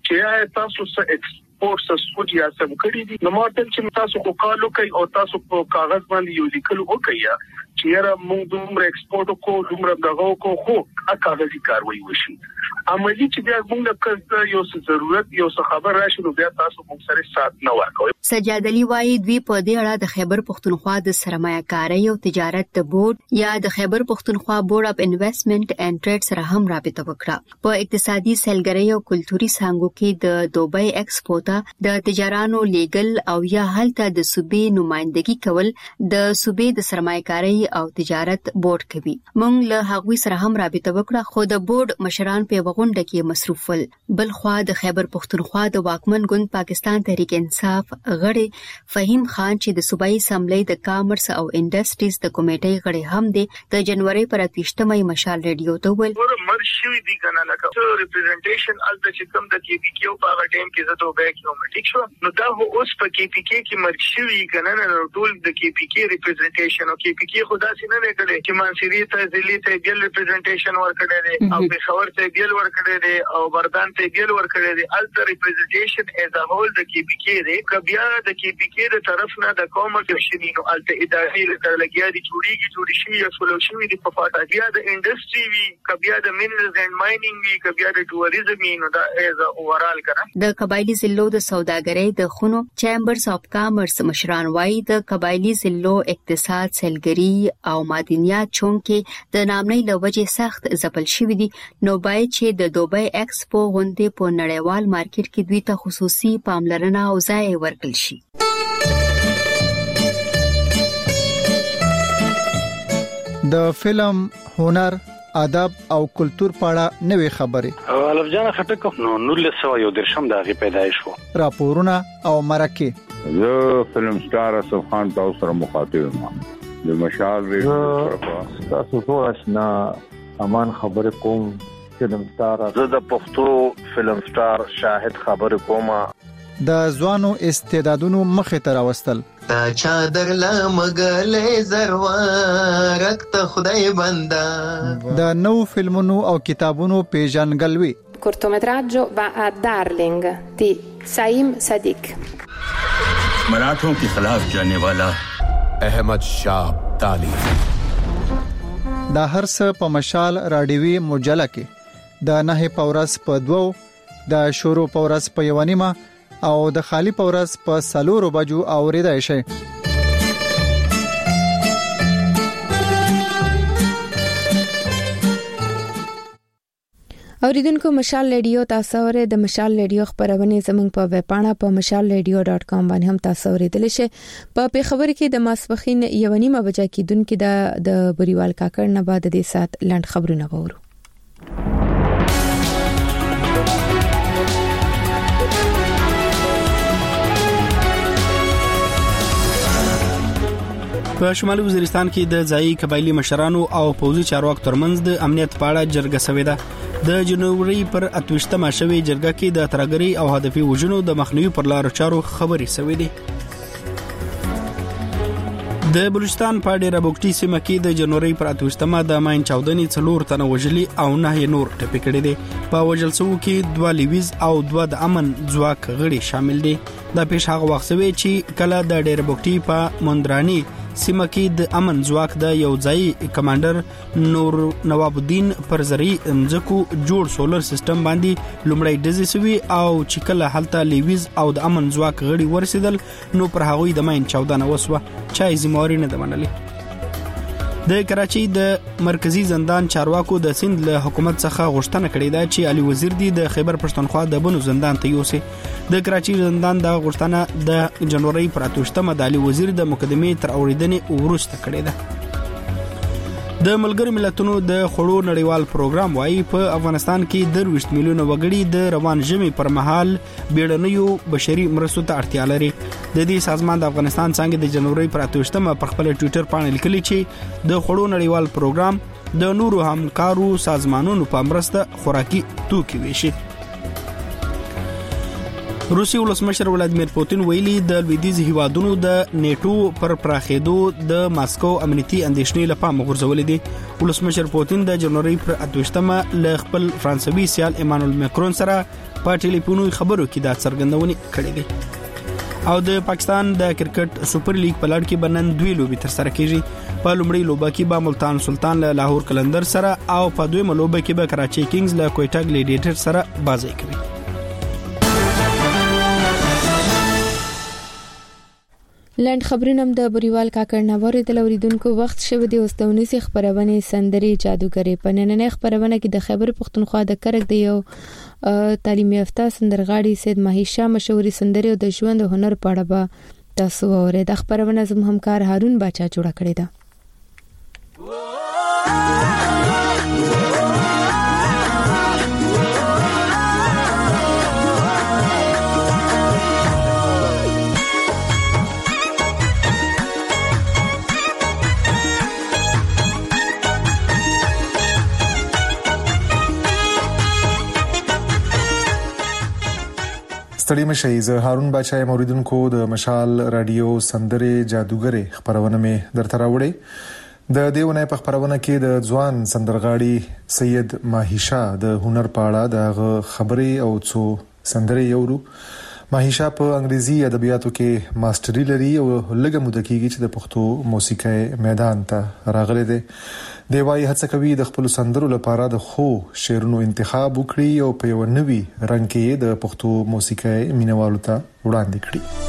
چې تاسو څه ایکسپورټ سسپوټ یا سم کړی دي نو ماته چې تاسو کو کال کوي او تاسو په کاغذ باندې یو لیکل وکړئ چې را موږ دومره ایکسپورټ کو دومره دغه کو خو کاغذي کاروي وشي عملی چې بیا موږ کله یو څه ضرورت یو څه خبر راشي نو بیا تاسو موږ سره سات نه ورکوي. سجاد علي وايي دوی په دې اړه د خیبر پختونخوا د سرمایه‌کارۍ او تجارت د بورډ یا د خیبر پختونخوا بورډ اف انویسټمنټ اینڈ ټریډ سره هم رابطه وکړه. په اقتصادي سیلګرۍ او کلتوري څانګو کې د دوبۍ ایکسپو ته د تجارانو لیګل او یا هلته د صوبې نمائندګي کول د صوبې د سرمایه‌کارۍ او تجارت بورډ کوي. موږ له هغوی سره هم رابطه وکړه خو د بورډ مشران په غونډه کې مصروف ول. بل خوا د خیبر پختونخوا د واکمن ګوند پاکستان تحریک انصاف غړي فهیم خان چې د صوبایي اسمبلی د کامرس او انډستریز د کمیټې غړي هم دي د جنوري پر 28 مشال ریډیو ته ویل مرشوي دي کنه لکه ریپرزنټیشن ال د چې کوم د کې پی کیو په هغه ټیم کې زه ته بیک نومټیک شو نو دا هو اوس په کې پی کې مرشوي کنه نه ټول د کې پی کې ریپرزنټیشن او کې پی کې خدا سي نه کړي چې منصوري ته ضلع ته ګل ریپرزنټیشن ورکړي دي او پېښور ته ګل ورکړي دي او بردان ته ګل ورکړي دي ال د ریپرزنټیشن از ا هول د کې پی کې دي کبیا د کې پی کې د طرف نه د کومر شنی نو ال ته اداري لګیا دي جوړي شي یا سولوشن دي په فاټا بیا د انډستری وی کبیا د مینرلز اینڈ ماینینګ وی کبیا د ټوریزم نو دا از اورال کړه. د قبایلی ضلعو د سوداګرۍ د خونو چیمبرز اف کامرس مشران وايي د قبایلی ضلعو اقتصاد سیلګري او معدنیات چونکې د نامنۍ لوجې سخت ځپل شوی دي نو باید چې د دوبۍ ایکسپو غونډې په نړیوال مارکیټ کې دوی ته خصوصي پاملرنه او ځای ورکړل شي. د فلم، هنر، ادب او کلچر په اړه نوې خبرې الف جان خټک نو 1913 د هغه پیدایش وو راپورونه او مرکه زه فلم سٹار اسف خان تاسو سره مخاطب یم د مشال ریډیو تاسو ټول آشنا امان خبره کوم فلم سٹار زه د پښتو فلم سٹار شاهد خبره کوم د ځوانو استعدادونو مخه ته راوستل تا چادر لمغلې زروارک ته خدای بندا د نو فلمونو او کتابونو پیژنګلوي cortometraggio va a Darling di Saim Sadiq मराठों के खिलाफ जाने वाला अहमद शाह अब्दाली دا هر څه په مشال رادیوي مجله کې د نه پورس په 2 د شروع پورس په 1 او د خالی پورس په 4 بجو اوریدای شي. اوریدونکو مشال ریډیو تاسو اورئ د مشال ریډیو خبرونه زموږ په ویب پاڼه په mashalradio.com باندې هم تاسو اوریدل شئ. په پیښور کې د ماسپخین 1:30 بجې کېدونکې د بریوال کاکړ نه بعد د سات لاند خبرونه وورو. په شمالي وزیرستان کې د ځایي قبایلی مشرانو او پوځي چارواکو ترمنځ د امنیت په اړه جرګه شوې ده. د جنوري پر 28مه شوې جرګه کې د ترګری او هدفي وژنو د مخنیوي پر لارو چارو خبرې شوې دي. د بلوچستان په ډیره بوکټي سیمه کې د جنوري پر 28مه د ماین چاودنې 4 تنه وژلي او 9 نور ټپي کړي دي. په وژل شوو کې 2 لیویز او 2 د امن ځواک غړي شامل دي. دا پیښ هغه وخت شوی چې کله د ډیره بوکټي په مندرانی سیمه کې د امن ځواک د یو ځای کمانډر نور نواب الدین پر زری مزکو جوړ سولر سیستم باندې لومړی ډزې سوي او چې کله هلته لیویز او د امن ځواک غړي ورسېدل نو پر هغوی د ماین چاودنه وسوه چې ذمہواری نه منلې. د کراچۍ د مرکزی زندان چارواکو د سند له حکومت څخه غوښتنه کړې ده چې علي وزیر دی د خیبر پښتونخوا د بنو زندان ته یوسي. د کراچۍ زندان د غوښتنه د جنوري پر 28مه د علي وزیر د مقدمې تر اوریدنې وروسته کړې ده. د ملګری ملتونو د خړو نړیوال پروګرام وايي په افغانستان کې 20 میلیونه وګړي د روان ژمي پر مهال بیړنیو بشري مرستو ته اړتیا لري. د دې سازمان د افغانستان څنګه د جنوري پر 28مه په خپل ټوئیټر باندې لیکلي چې د خړو نړیوال پروګرام د نورو همکارو سازمانونو په مرسته خوراکي توکي ویشي. روسي ولسمشر ولادیمیر پوتین ویلي د لویدیځ هیوادونو د نیټو پر پراخېدو د ماسکو امنیتي اندېښنې لپاره غورځولې دي. ولسمشر پوتین د جنوري پر 28مه له خپل فرانسوي سیال ایمانوئل ماکرون سره په ټلیفوني خبرو کې دا څرګندونه کړې ده. او د پاکستان د کرکټ سپر لیګ په لړ کې بنن 2 لوبي تر سره کیږي. په لومړی لوبه کې به ملتان سلطان له لاهور کلندر سره او په دویمه لوبه کې به کراچي کینګز له کوټا ګلیډیټر سره بازي کوي. لاند خبرونه د بریوال کاکړ نووري د لوریدونکو وخت شوه د اوستونیسي خبرونه سندري جادوګری په نننې خبرونه کې د خیبر پښتونخوا د کرک دی یو تعلیم یافته سندرغاړي سید ماهیشا مشهوري سندري او د ژوند او هنر په اړه به تاسو اورئ. د خبرونه زموږ همکار هارون باچا جوړ کړی دی. ستړي مشي زه هارون باچا موریدونکو د مشال رادیو سندره جادوګری خبرونه مې درته راوړې. د دیونه په خبرونه کې د ځوان سندرغاړي سید ماهیشا د هنر په اړه د خبرې او څو سندرې یورو. ماهیشا په انګریزي ادبیاتو کې ماستری لري او لږه موده کېږي چې د پښتو موسیقۍ میدان ته راغلی دی. دی وايي هڅه کوي د خپل سندرو لپاره د خو شعرونو انتخاب وکړي او په یو نوي رنګ کې د پښتو موسیقۍ مینوالو ته وړاندې کړي.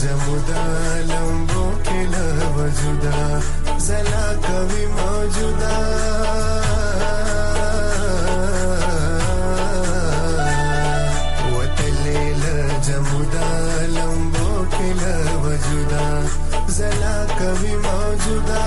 جمودا لمبو کلا وجودا زلا کوي موجودا وتلیل جمودا لمبو کلا وجودا زلا کوي موجودا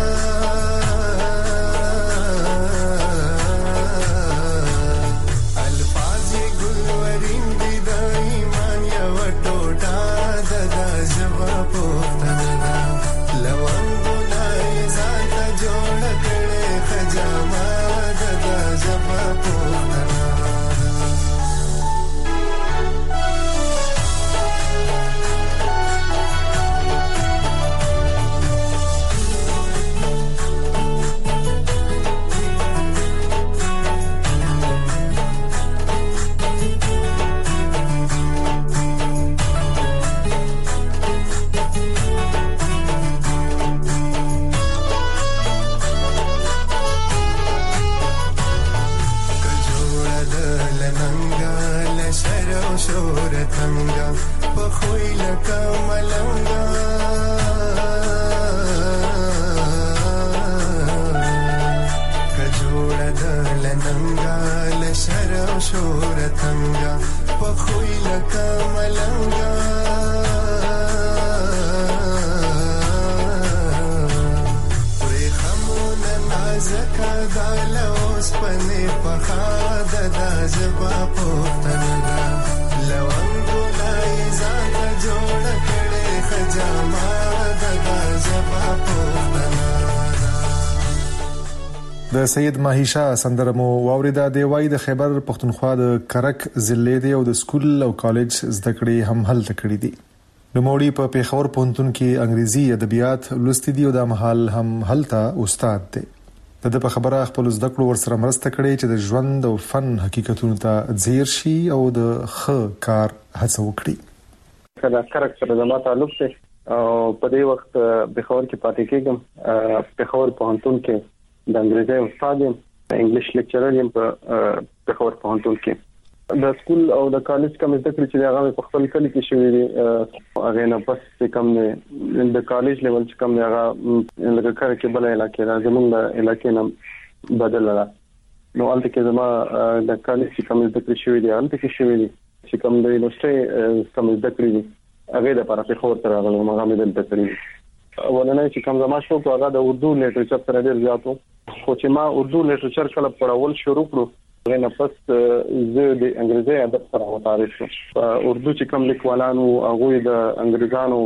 د سید ماهیشا سندره مو واوریدا دی وای د خیبر پښتونخوا د کرک ضلع دی او د سکول او کالج زده کړې هم هلته کړې دي. نوموړي په پیښور پوهنتون کې انګریزي ادبیات لوستي دي او د محل هم هلته استاد دی. د په خبره خپل زده کړو ورسره مرسته کړې چې د ژوند او فن حقیقتونو ته ځیر شي او د ښه کار هڅه وکړي. کله کرک سره زما تعلق دی او په دې وخت پیښور کې پاتې کېږم. پیښور پوهنتون کې د انګریزي استاد یم، انګلیش لیکچرر یم په پیښور پوهنتون کې. د سکول او د کالج کوم زده کړې چې هغه په خپل کلی کې شوې دي هغه نه پس کم نه د کالج لیول چې کم نه هغه لکه کار کې بل علاقې را زمونږ د علاقې نه بدل را نو الته کې زما د کالج کوم زده کړې شوې دي الته کې شوې دي چې کوم د یونیورسيټي کوم زده کړې دي هغه د لپاره پیښور ته راغلم هغه مې دلته کړی. ولنه چې کوم زما شو هغه د اردو لیټریچر سره ډیر زیاتو خو چې ما اردو لیټریچر کله پڑھول شروع کړو غوښنه پس زه د انګریزي ادب سره متعارف شوم. اردو چې کوم لیکوالانو هغه د انګریزانو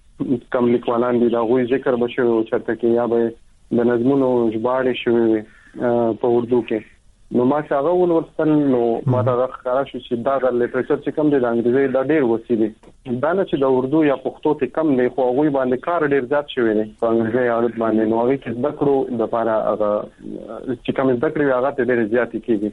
کوم لیکوالان دي دا غوي ذکر بشو چرته کې یا به د نظمونو ژباړې شوی په اردو کې نو ما څنګه ولورستل نو ما دا ښکارا شو چې دا د لیټریچر چې کوم د انګریزي د ډیر وسیله دا نه چې د اردو یا پښتو ته کم نه خو هغه باندې کار ډیر زیات شوی دی په انګریزي عادت باندې نو هغه کې د کړو د لپاره هغه چې کوم د کړو هغه ته ډیر زیات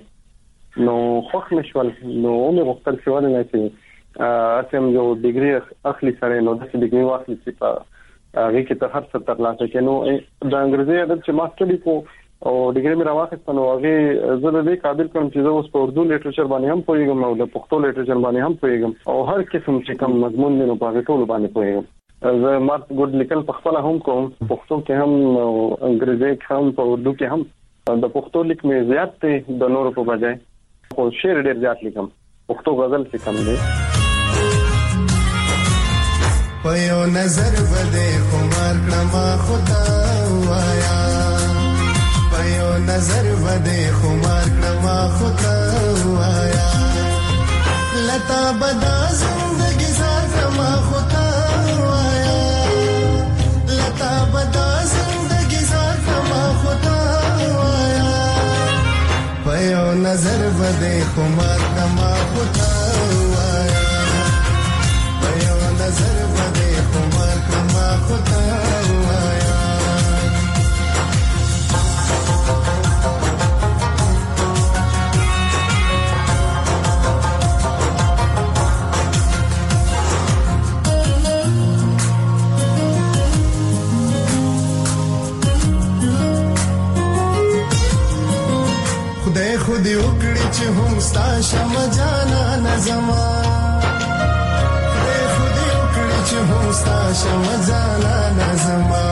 کیږي نو خوښ نشول نو موږ وختل شو نه چې اسم یو ډیګري اخلي سره نو د ډیګري واخلي چې په هغه کې ته هر څه ترلاسه کینو د انګریزي عادت چې ماستر کو او ډیګري مې راوخت نو هغه زه د دې قابل کوم چې زه اوس په اردو لیټریچر باندې هم پوهیږم او د پښتو لیټریچر باندې هم پوهیږم او هر قسم چې کوم مضمون دی نو په ټول باندې پوهیږم. زه مارک ګډ لیکل په خپل هم کوم پښتو کې هم انګریزي کې هم په اردو کې هم د پښتو لیک مې زیات دی د نورو په بجای خو شعر ډیر زیات لیکم پښتو غزل څه کم دی. په یو نظر بده خمار کړم خدا وایا یو نظر بده خمار کړم خدا وایا لتا بدا زندگی ساتم خدا وایا لتا بدا زندگی ساتم خدا وایا په یو نظر بده خمار کړم خدا وایا په یو نظر بده خمار کړم خدا وایا خود وکړي چې هم ستا شم جانا نظم خود وکړي چې هم همستا شمزانا نظما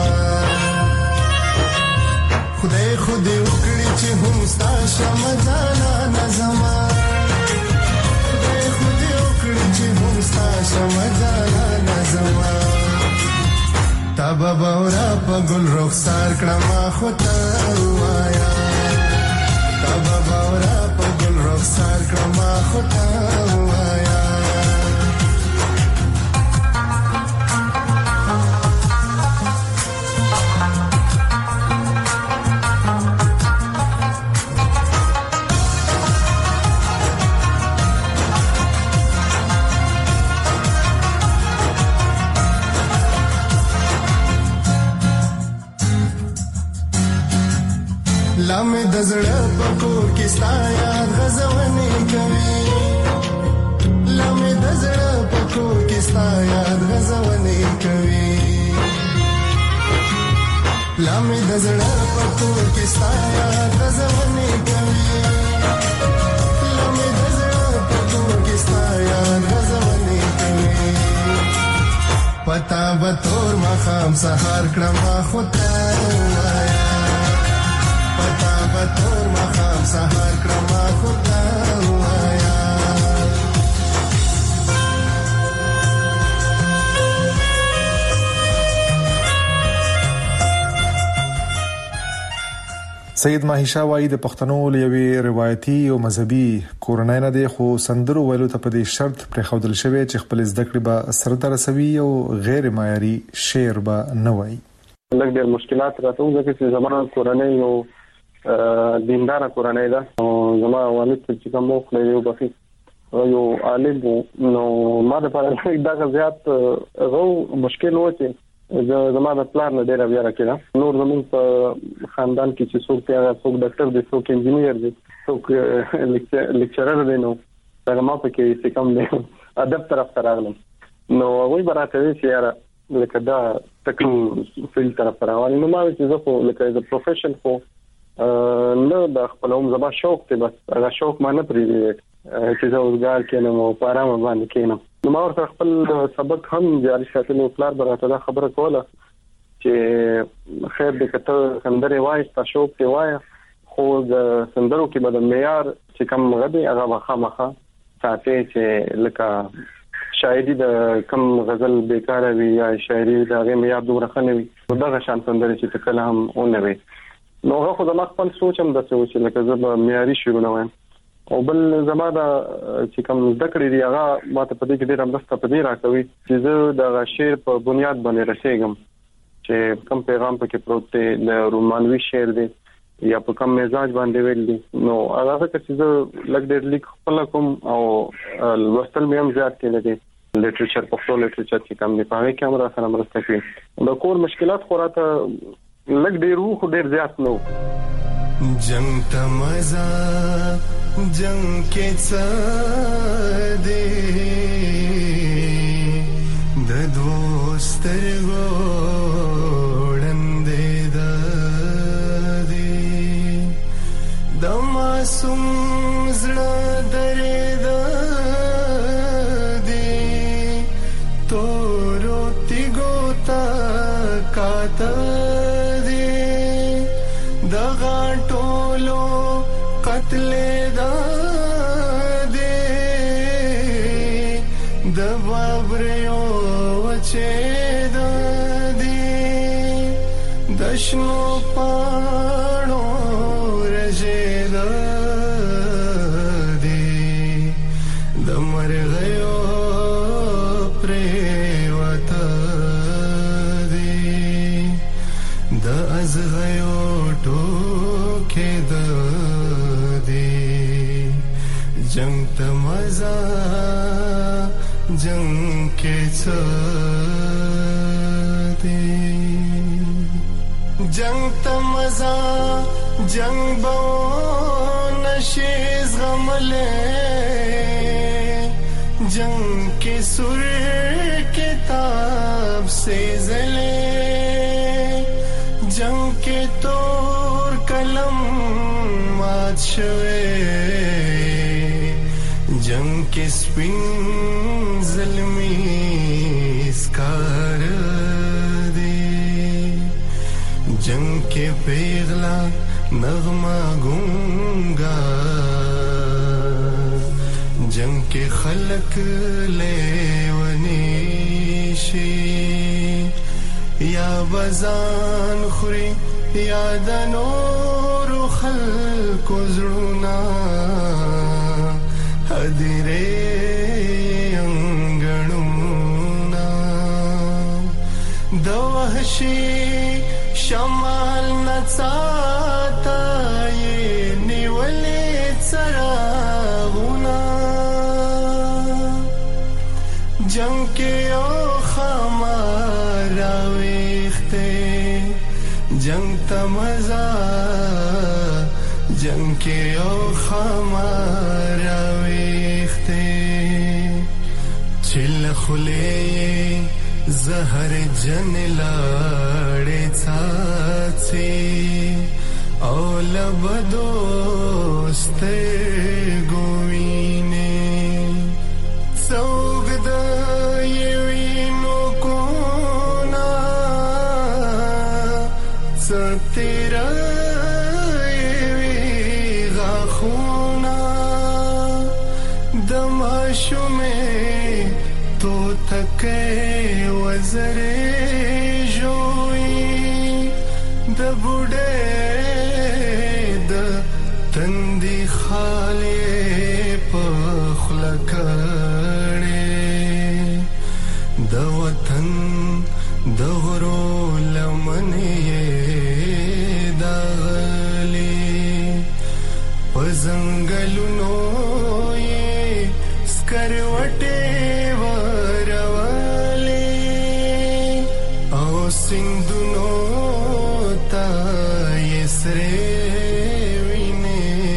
خدای خودی وکړي چې همستا شمزانا نظما خدای خودی وکړي چې همستا شمزانا نظما تابا باورا په ګل رخسار کړم خدا وایا تابا باورا په ګل رخسار کړم خدا وایا لامې د زړه په کور کې ستا یاد غزونې کوي لامې د زړه په کور کې ستا یاد غزونې کوي لامې د زړه په کور کې ستا یاد غزونې کوي لامې د زړه په کور کې ستا یاد غزونې کوي پتا به تور مخام سحر کړم خدا وایا پتا به تور مخام سحر کړم خدا وایا سید ماهیشا وایي د پښتنو لوي روایتي او مذهبي کورنۍ نه دی خو سندرو ویلو ته په دې شرط پر خوذل شوی چې خپل زده کړې به سره ترسوي او غیر معیاري شعر به نه وایي لږ ډېر مشکلات راته ځکه چې زموږ کورنۍ یو دیندار کورنۍ ده او زموږ والد چې کوم مخ لري او بخي یو عالم نو ما د پاره دا زیات غو مشکل و چې زموږ د پلان نه ډیر بیا راکړه نور زموږ په خاندان کې چې څوک پیغه څوک ډاکټر دی څوک انجینیر دی څوک لیکچرر دی نو دا ما په کې څه کم دی ادب طرف ته راغلم نو وای براته چې یاره لکه دا تکو فیل طرف ته راغلی نو ما چې زه خو لکه د پروفیشن خو نه د خپلوم زما شوق ته بس هغه شوق ما نه پریږدي چې زه وزګار کینم او په آرام باندې کینم نو ما ورته خپل سبق هم جاري ساتلو پلار براته دا خبره کوله چې خیر دې کته سندره وایي تاسو شوق ته وایي خو د سندرو کې بدل معیار چې کم غدي هغه مخه ساتي چې لکه شاعري د کم غزل بیکاره وي یا شاعري د هغه معیار دوره خنوي دغه شان سندره چې کلام اون وي نو هغه خو زما خپل سوچم د څه چې لکه زه به معیاري شروع وایم او بل زما دا چې کوم ذکر دی هغه ماته په دې کې ډېر مرسته پدې راکوي چې زه د شعر په بنیاد باندې رسېږم چې کوم پیغام پکې پروت دی د رومانوي شعر دی یا په کوم مزاج باندې ویل دي نو هغه چې زه لګ ډېر لیک خپل کوم او لوستل مې هم زیات کړل دي لټریچر پښتو لټریچر چې کوم دی په هغه کې هم را سره مرسته کوي د کور مشکلات خو راته لګ ډېر خو ډېر زیات نو جنگ تمزا جنگ کې څه دی د دوستر ګوړندې دی د معصوم زړه درې دی تورو تیګو تا کاته قتل دادے دبابریو وچے دادے دشنو پانو رجے دادے دمر غیو پریوتا دے دا از غیو ٹوکے دادے جنگ تمزا جنگ کے چھتے جنگ تمزا جنگ بو نشیز غملے جنگ کے سر کتاب سے زلے جنگ کے تور قلم مات شوے جنگ کے سپین ظلمی اسکار دی جنگ کے پیغلا نغمہ گونگا جنگ کے خلق لیونی شي یا بزان خوري یا د نور خلق زړونا هدیره انګړونا د وحشي شمال نڅاتا یې نیولې څراغونا جنگ کې او خمارا ويخته جنگ تمزا جنگ کې او خمارا ويخته چل خله زهر جن لاړې څاڅي او لبدوسته ګوینه څوګ د یوینو کونا ستیرا یوی غاخونا دماشومه تو تکه وزره جوئی د بوډه د تندې خاله په خلکړې د وطن د غرو لمنې دغلي په زنګلونو یې سکروټې سندونو تا یسره وینه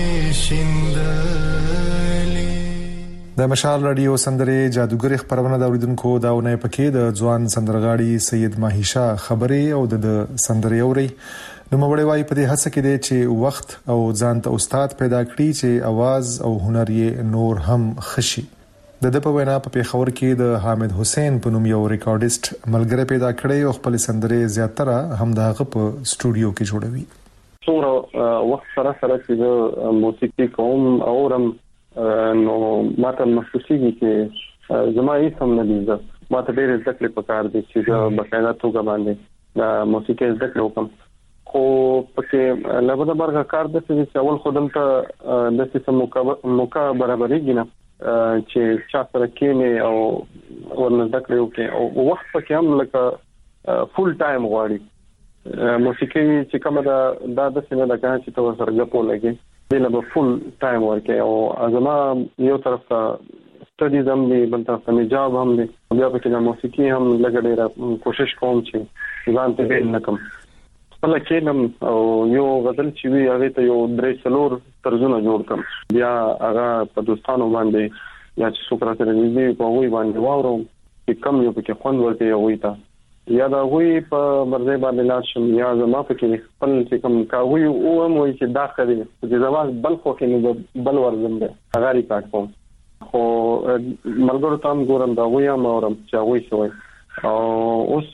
شیندلې د مشال رادیو سندره جادوګر خبرونه دا اوریدونکو داونه پکې د ځوان سندرغاړي سید ماهیشا خبره او د سندره اوري نو مړی وای په دې هڅه کې دی چې وخت او ځان ته استاد پیدا کړي چې आवाज او هنر یې نور هم خشي د په وینا په پیښور کې د حامد حسین په نوم یو ریکارډیست ملګری پیدا کړی او خپل سندره زیاتره هم دغه په سټوډیو کې جوړوي څومره وخت سره چې د موسیقي کوم اورم نو ماته محسوسيږي چې زما یې سم نه دي ماته ډېر ځکه په کار دي چې بقاعده توګه باندې د موسیقي ذکر وکم خو پکې لږه برګه کار د چې اول خودم ته د څه موقع برابرېږي نه چې چا سره کېنه او ورنځ کړو کې او وخت پکې هم لکه فول ټایم غواړي موسیقي چې کومه دا د سینې د کار چې تاسو سره غپو لګي دله به فول ټایم ورکې او ازما یو طرف ته سټډیز هم دي بل طرف ته جاب هم دي بیا پکې د موسیقي هم لګړې کوشش کوم چې ځان ته به نکم خپل کېنم او یو غزل چې وی هغه ته یو درې څلور طرزونه جوړ کړم بیا هغه په دوستانو باندې یا چې څوک راته دې په وی باندې واورم چې کم یو پکې خوند ورته وي تا یا دا وی په مرزه باندې لاشم یا زما پکې خپل چې کم کاوی او هم وي چې داخلي چې زواز بل خو کې بل ورزم ده هغه ریکارډ کوم خو ملګرو تام ګورم دا وی هم اورم چې وی شوی او اوس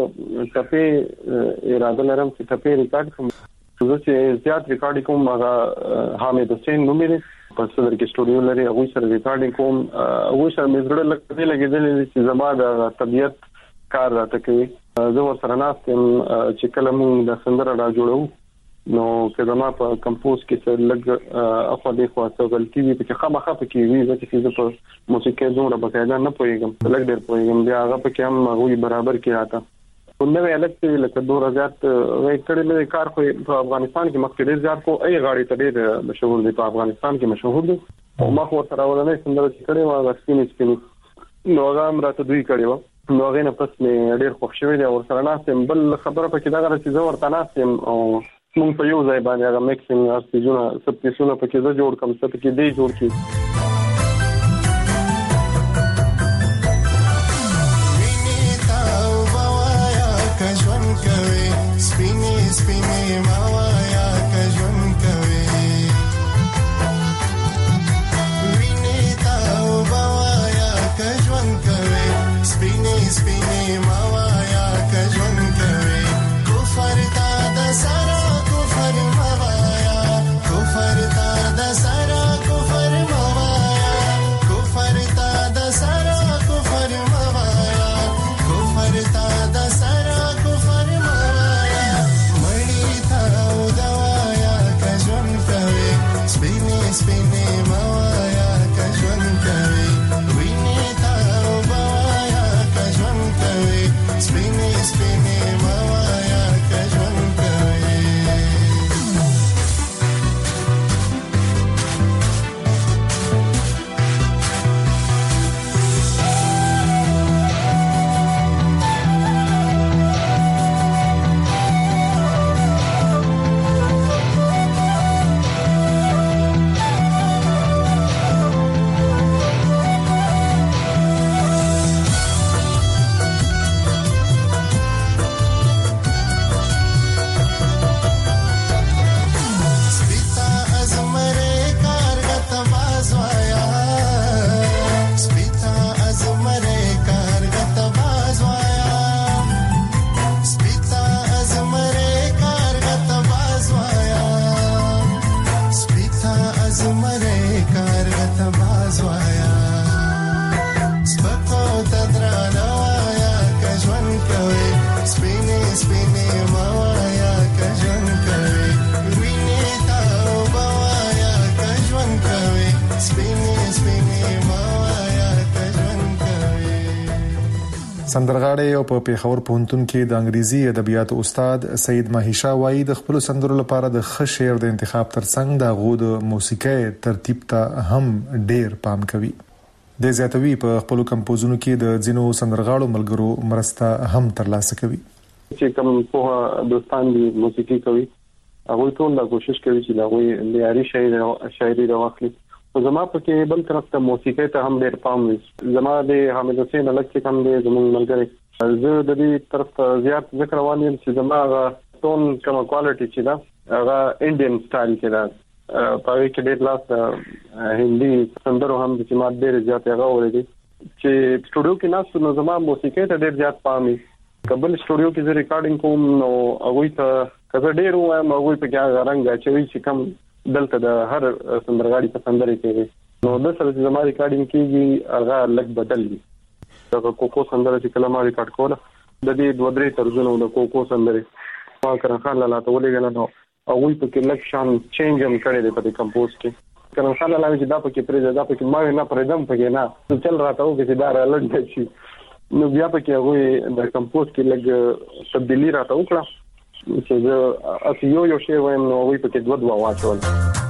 ټپه اراده لرم چې ټپه ریکارډ کوم چې زیات ریکارډ کوم هغه حامد حسین نومې په صدر کې سټوډیو لري هغه سره ریکارډینګ کوم هغه سره مزړه لګیدل چې زما د طبيعت کار راته کوي زه ورسره ناستم چې کله موږ د سندره را جوړو نو که زما په کمپوز کې څه لګ اخو دې خو څه غلطي وي چې خامخا پکې وي چې زه په موسیقي زوړه بقاعده نه پوهیږم لګ ډېر پوهیږم بیا هغه پکې هم هغه برابر کې راته نو الګ لکه 2000 وای کړل کار خو په افغانستان کې مخکې ډېر ځات کو ای غاړي ته ډېر مشهور دي په افغانستان کې مشهور دي او ما خو سره ولنه سندره چې کړي وا غسپینې نو هغه هم راته دوی کړي و نو هغه نه پس مې ډېر خوښ شوی دی او سره ناسم بل خبره پکې دا غره چې زه ورته ناسم او موږ په یو ځای باندې هغه میکسینګ ارتجونه سبتیشونه پکې زه جوړ کوم څه پکې دی جوړ کی سپینې ماوایا کژون کوي ویني تا بوایا کژون کوي سپینې سندرغاړي او په پیښور پوهنتون کې د انګریزي ادبیاتو استاد سید ماهیشا وایي د خپل سندرو لپاره د ښه شعر د انتخاب ترڅنګ د غو د موسیقۍ ترتیب ته هم ډیر پام کوي. د زیاتوي په خپل کمپوزونو کې د ځینو سندرغاړو ملګرو مرسته هم ترلاسه کوي. چې کوم په دوستان دي موسیقي کوي هغه ټول د کوشش کوي چې هغه لیاري شاعري د واخلي. زما په کې بل طرف ته موسیقي ته هم ډېر پام وي. زما د حامد حسین الګ چې کوم دی زموږ ملګری زه د دې طرف ته زیات ذکر روان یم چې زما ټون کوم کوالټي چې دا هغه انډین سټایل کې دا په کې ډېر لاس هندي سندرو هم چې ما ډېر زیات هغه ورېدي چې سټوډیو کې ناس نو زما موسیقي ته ډېر زیات پام وي. کابل سټوډیو کې زه ریکارډینګ کوم نو هغه ته کزه ډېر وایم هغه په کې غرنګ اچوي چې کوم دلته د هر سندرغاړي په سندره کې نو د سره زما ریکارډینګ کېږي هغه لګ بدل وي. دا کوکو سندره چې کله ما ریکارډ کوله د دې دوه درې طرزونو د کوکو سندره ما کرن خان لاله ته ولېګل نو هغه په کې لګ شان چینج هم کړی دی په کمپوز کې. کرن خان لاله چې دا په کې پرې دا په کې ما نه پرېدم په کې نه چل راته و چې دا لږ شي نو بیا په کې هغه د کمپوز کې لګ تبدیلی راته وکړه چې زه یو شی وایم نو وی په کې دوه واچول.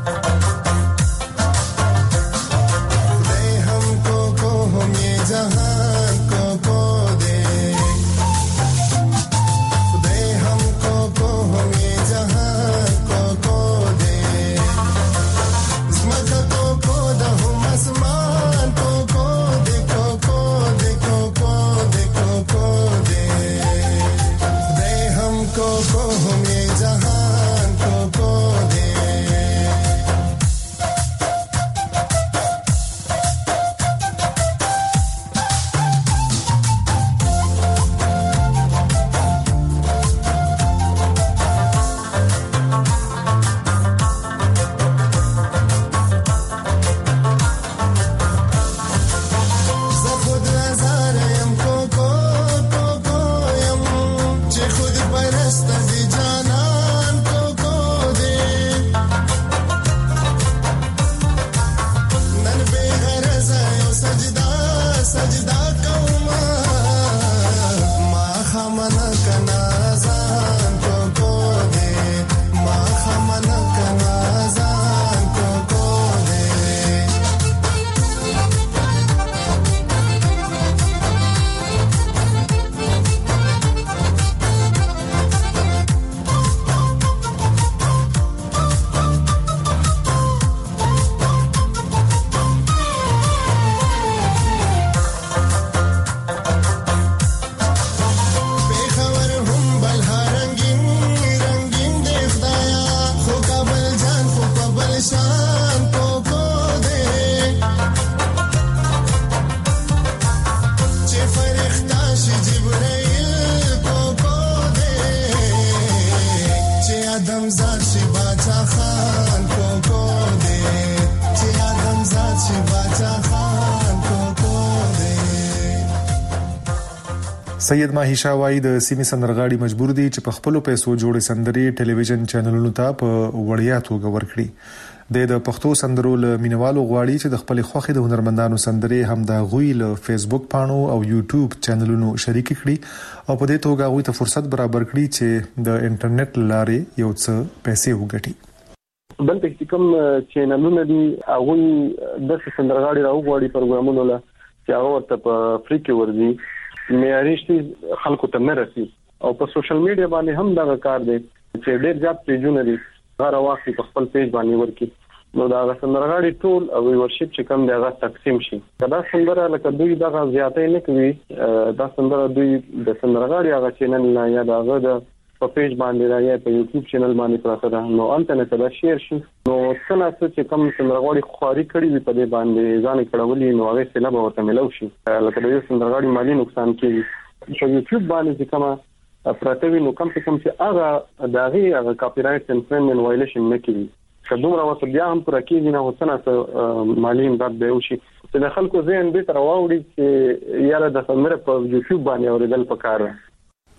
سید ماهیشا وایي د سیمې سندرغاړي مجبور دي چې په خپل پیسو جوړې سندرې ټلویزیون چینلونو ته په وړیا توګه ورکړي. د پښتو سندرو له مینوالو غواړي چې د خپل خوښي د هنرمندانو سندرې هم د غوي له فیسبوک پاڼو او یوټیوب چینلونو شریک کړي او په دې توګه غوي ته فرصت برابر کړي چې د انټرنیټ لارې یو څه پیسې وګټي. بل څه کوم چینلونه دي هغه د سندرغاړي راوغواړي پروګرامونو له چې هغه ورته په فری کې ورځي معیاري خلکو ته نه رسي او په سوشل میډیا باندې هم دا کار دی چې ډېر زیات پیجونه دي هغه واخلي په خپل پیج باندې ورکی نو دا سندرغاړي ټول او ورشپ چې کوم دی هغه تقسیم شي. دا سندره لکه دوی دا زیاتې نه کوي دا سندره دوی د سندرغاړي هغه چینل نه یا دا هغه د په پیج باندې راځي په یوټیوب چینل باندې پراته ده نو انټرنیټ ته شیر شي نو څنګه چې کوم سندرغاړي خاري کړي وي په دې باندې ځان کړولې نو هغه سلام ورته ملو شي لکه د سندرغاړي مالی نقصان کیږي په یوټیوب باندې چې کومه پراته وي نو کم څه کم چې هغه داغي کاپی رائټ انفرینجمنت وایلیشن نه کوي کډومره وسه بیا هم پر کېږي نه څنګه مالی امداد به وشي چې د خلکو ذهن به تر واوړي چې یاره د سندره په یوټیوب باندې اوریدل پکاره.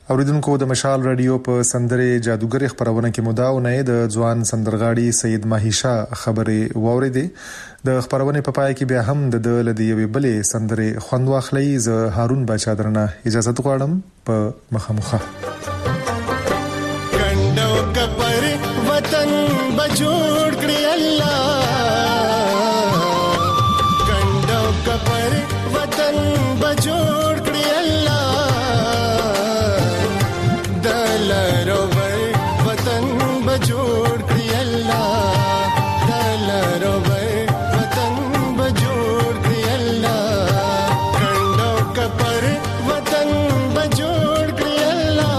اوریدونکو د مشال رادیو په سندره جادوګر خبرونه کې مداونه د ځوان سندرغاړي سید ماهیشا خبره واوریدې د خبرونه په پای کې بیا هم د لدیوي بلې سندره خوند واخلي ز هارون بچا درنه اجازه غواړم په مخامخه کندو کپر وطن بجوړ کړی الله کندو کپر وطن بجوړ کړی الله دلارو وطن بجوړ کړی الله دلارو وطن بجوړ کړی الله کندو کپر وطن بجوړ کړی الله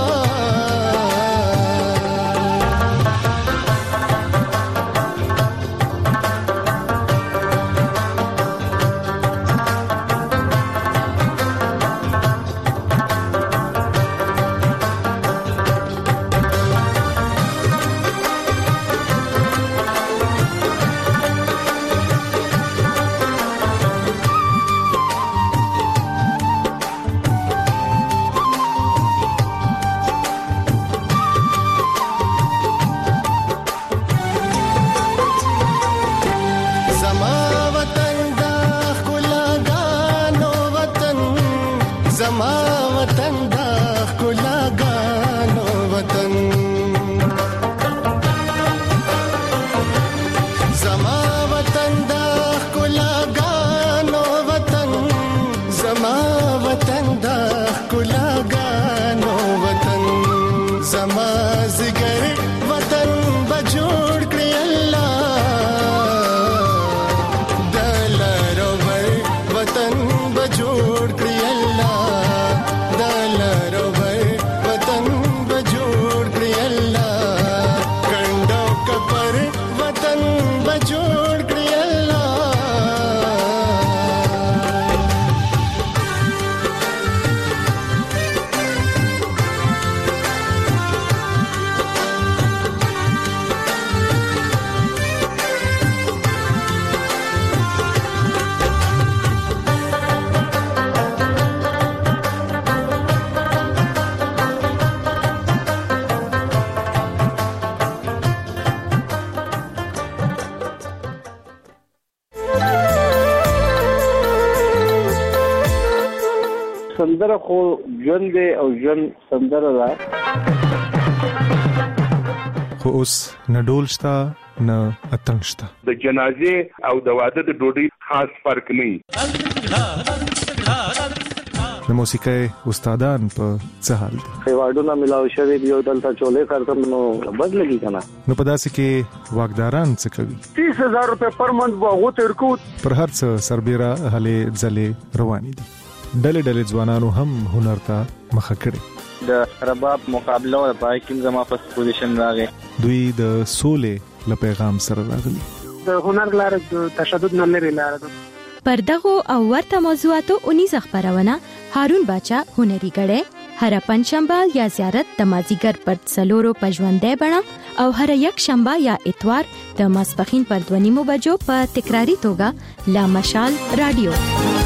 سندره خو ژوند دی او ژوند سندره ده خو اوس نه ډول شته نه اتڼ شته د جنازې او د واده د ډوډۍ خاص فرق نه د موسیقۍ استادان په څه حال دي خیواډونه ملاوي شوی دی او دلته چولې کارته نو بدلږي کنه نو په داسې کې واګداران څه کوي 30000 روپے پر منث واغو ترکو پر هر څه سربېره هلې ځلې روانې دي ډلې ډلې ځوانانو هم هنر ته مخه کړي د رباب مقابله او پای کې زما په پوزیشن راغی دوی د سولې له پیغام سره راغلي د هنر لار د تشدد نه لري لار پر دغه او ورته موضوعاتو 19 خبرونه هارون باچا هنري غړې هر پنځشنبه یا زیارت د مازیګر پر څلورو پژوندې بڼه او هر یک شنبه یا اتوار د ماسپخین پر 2:30 بجو په تکراری توګه لا مشال رادیو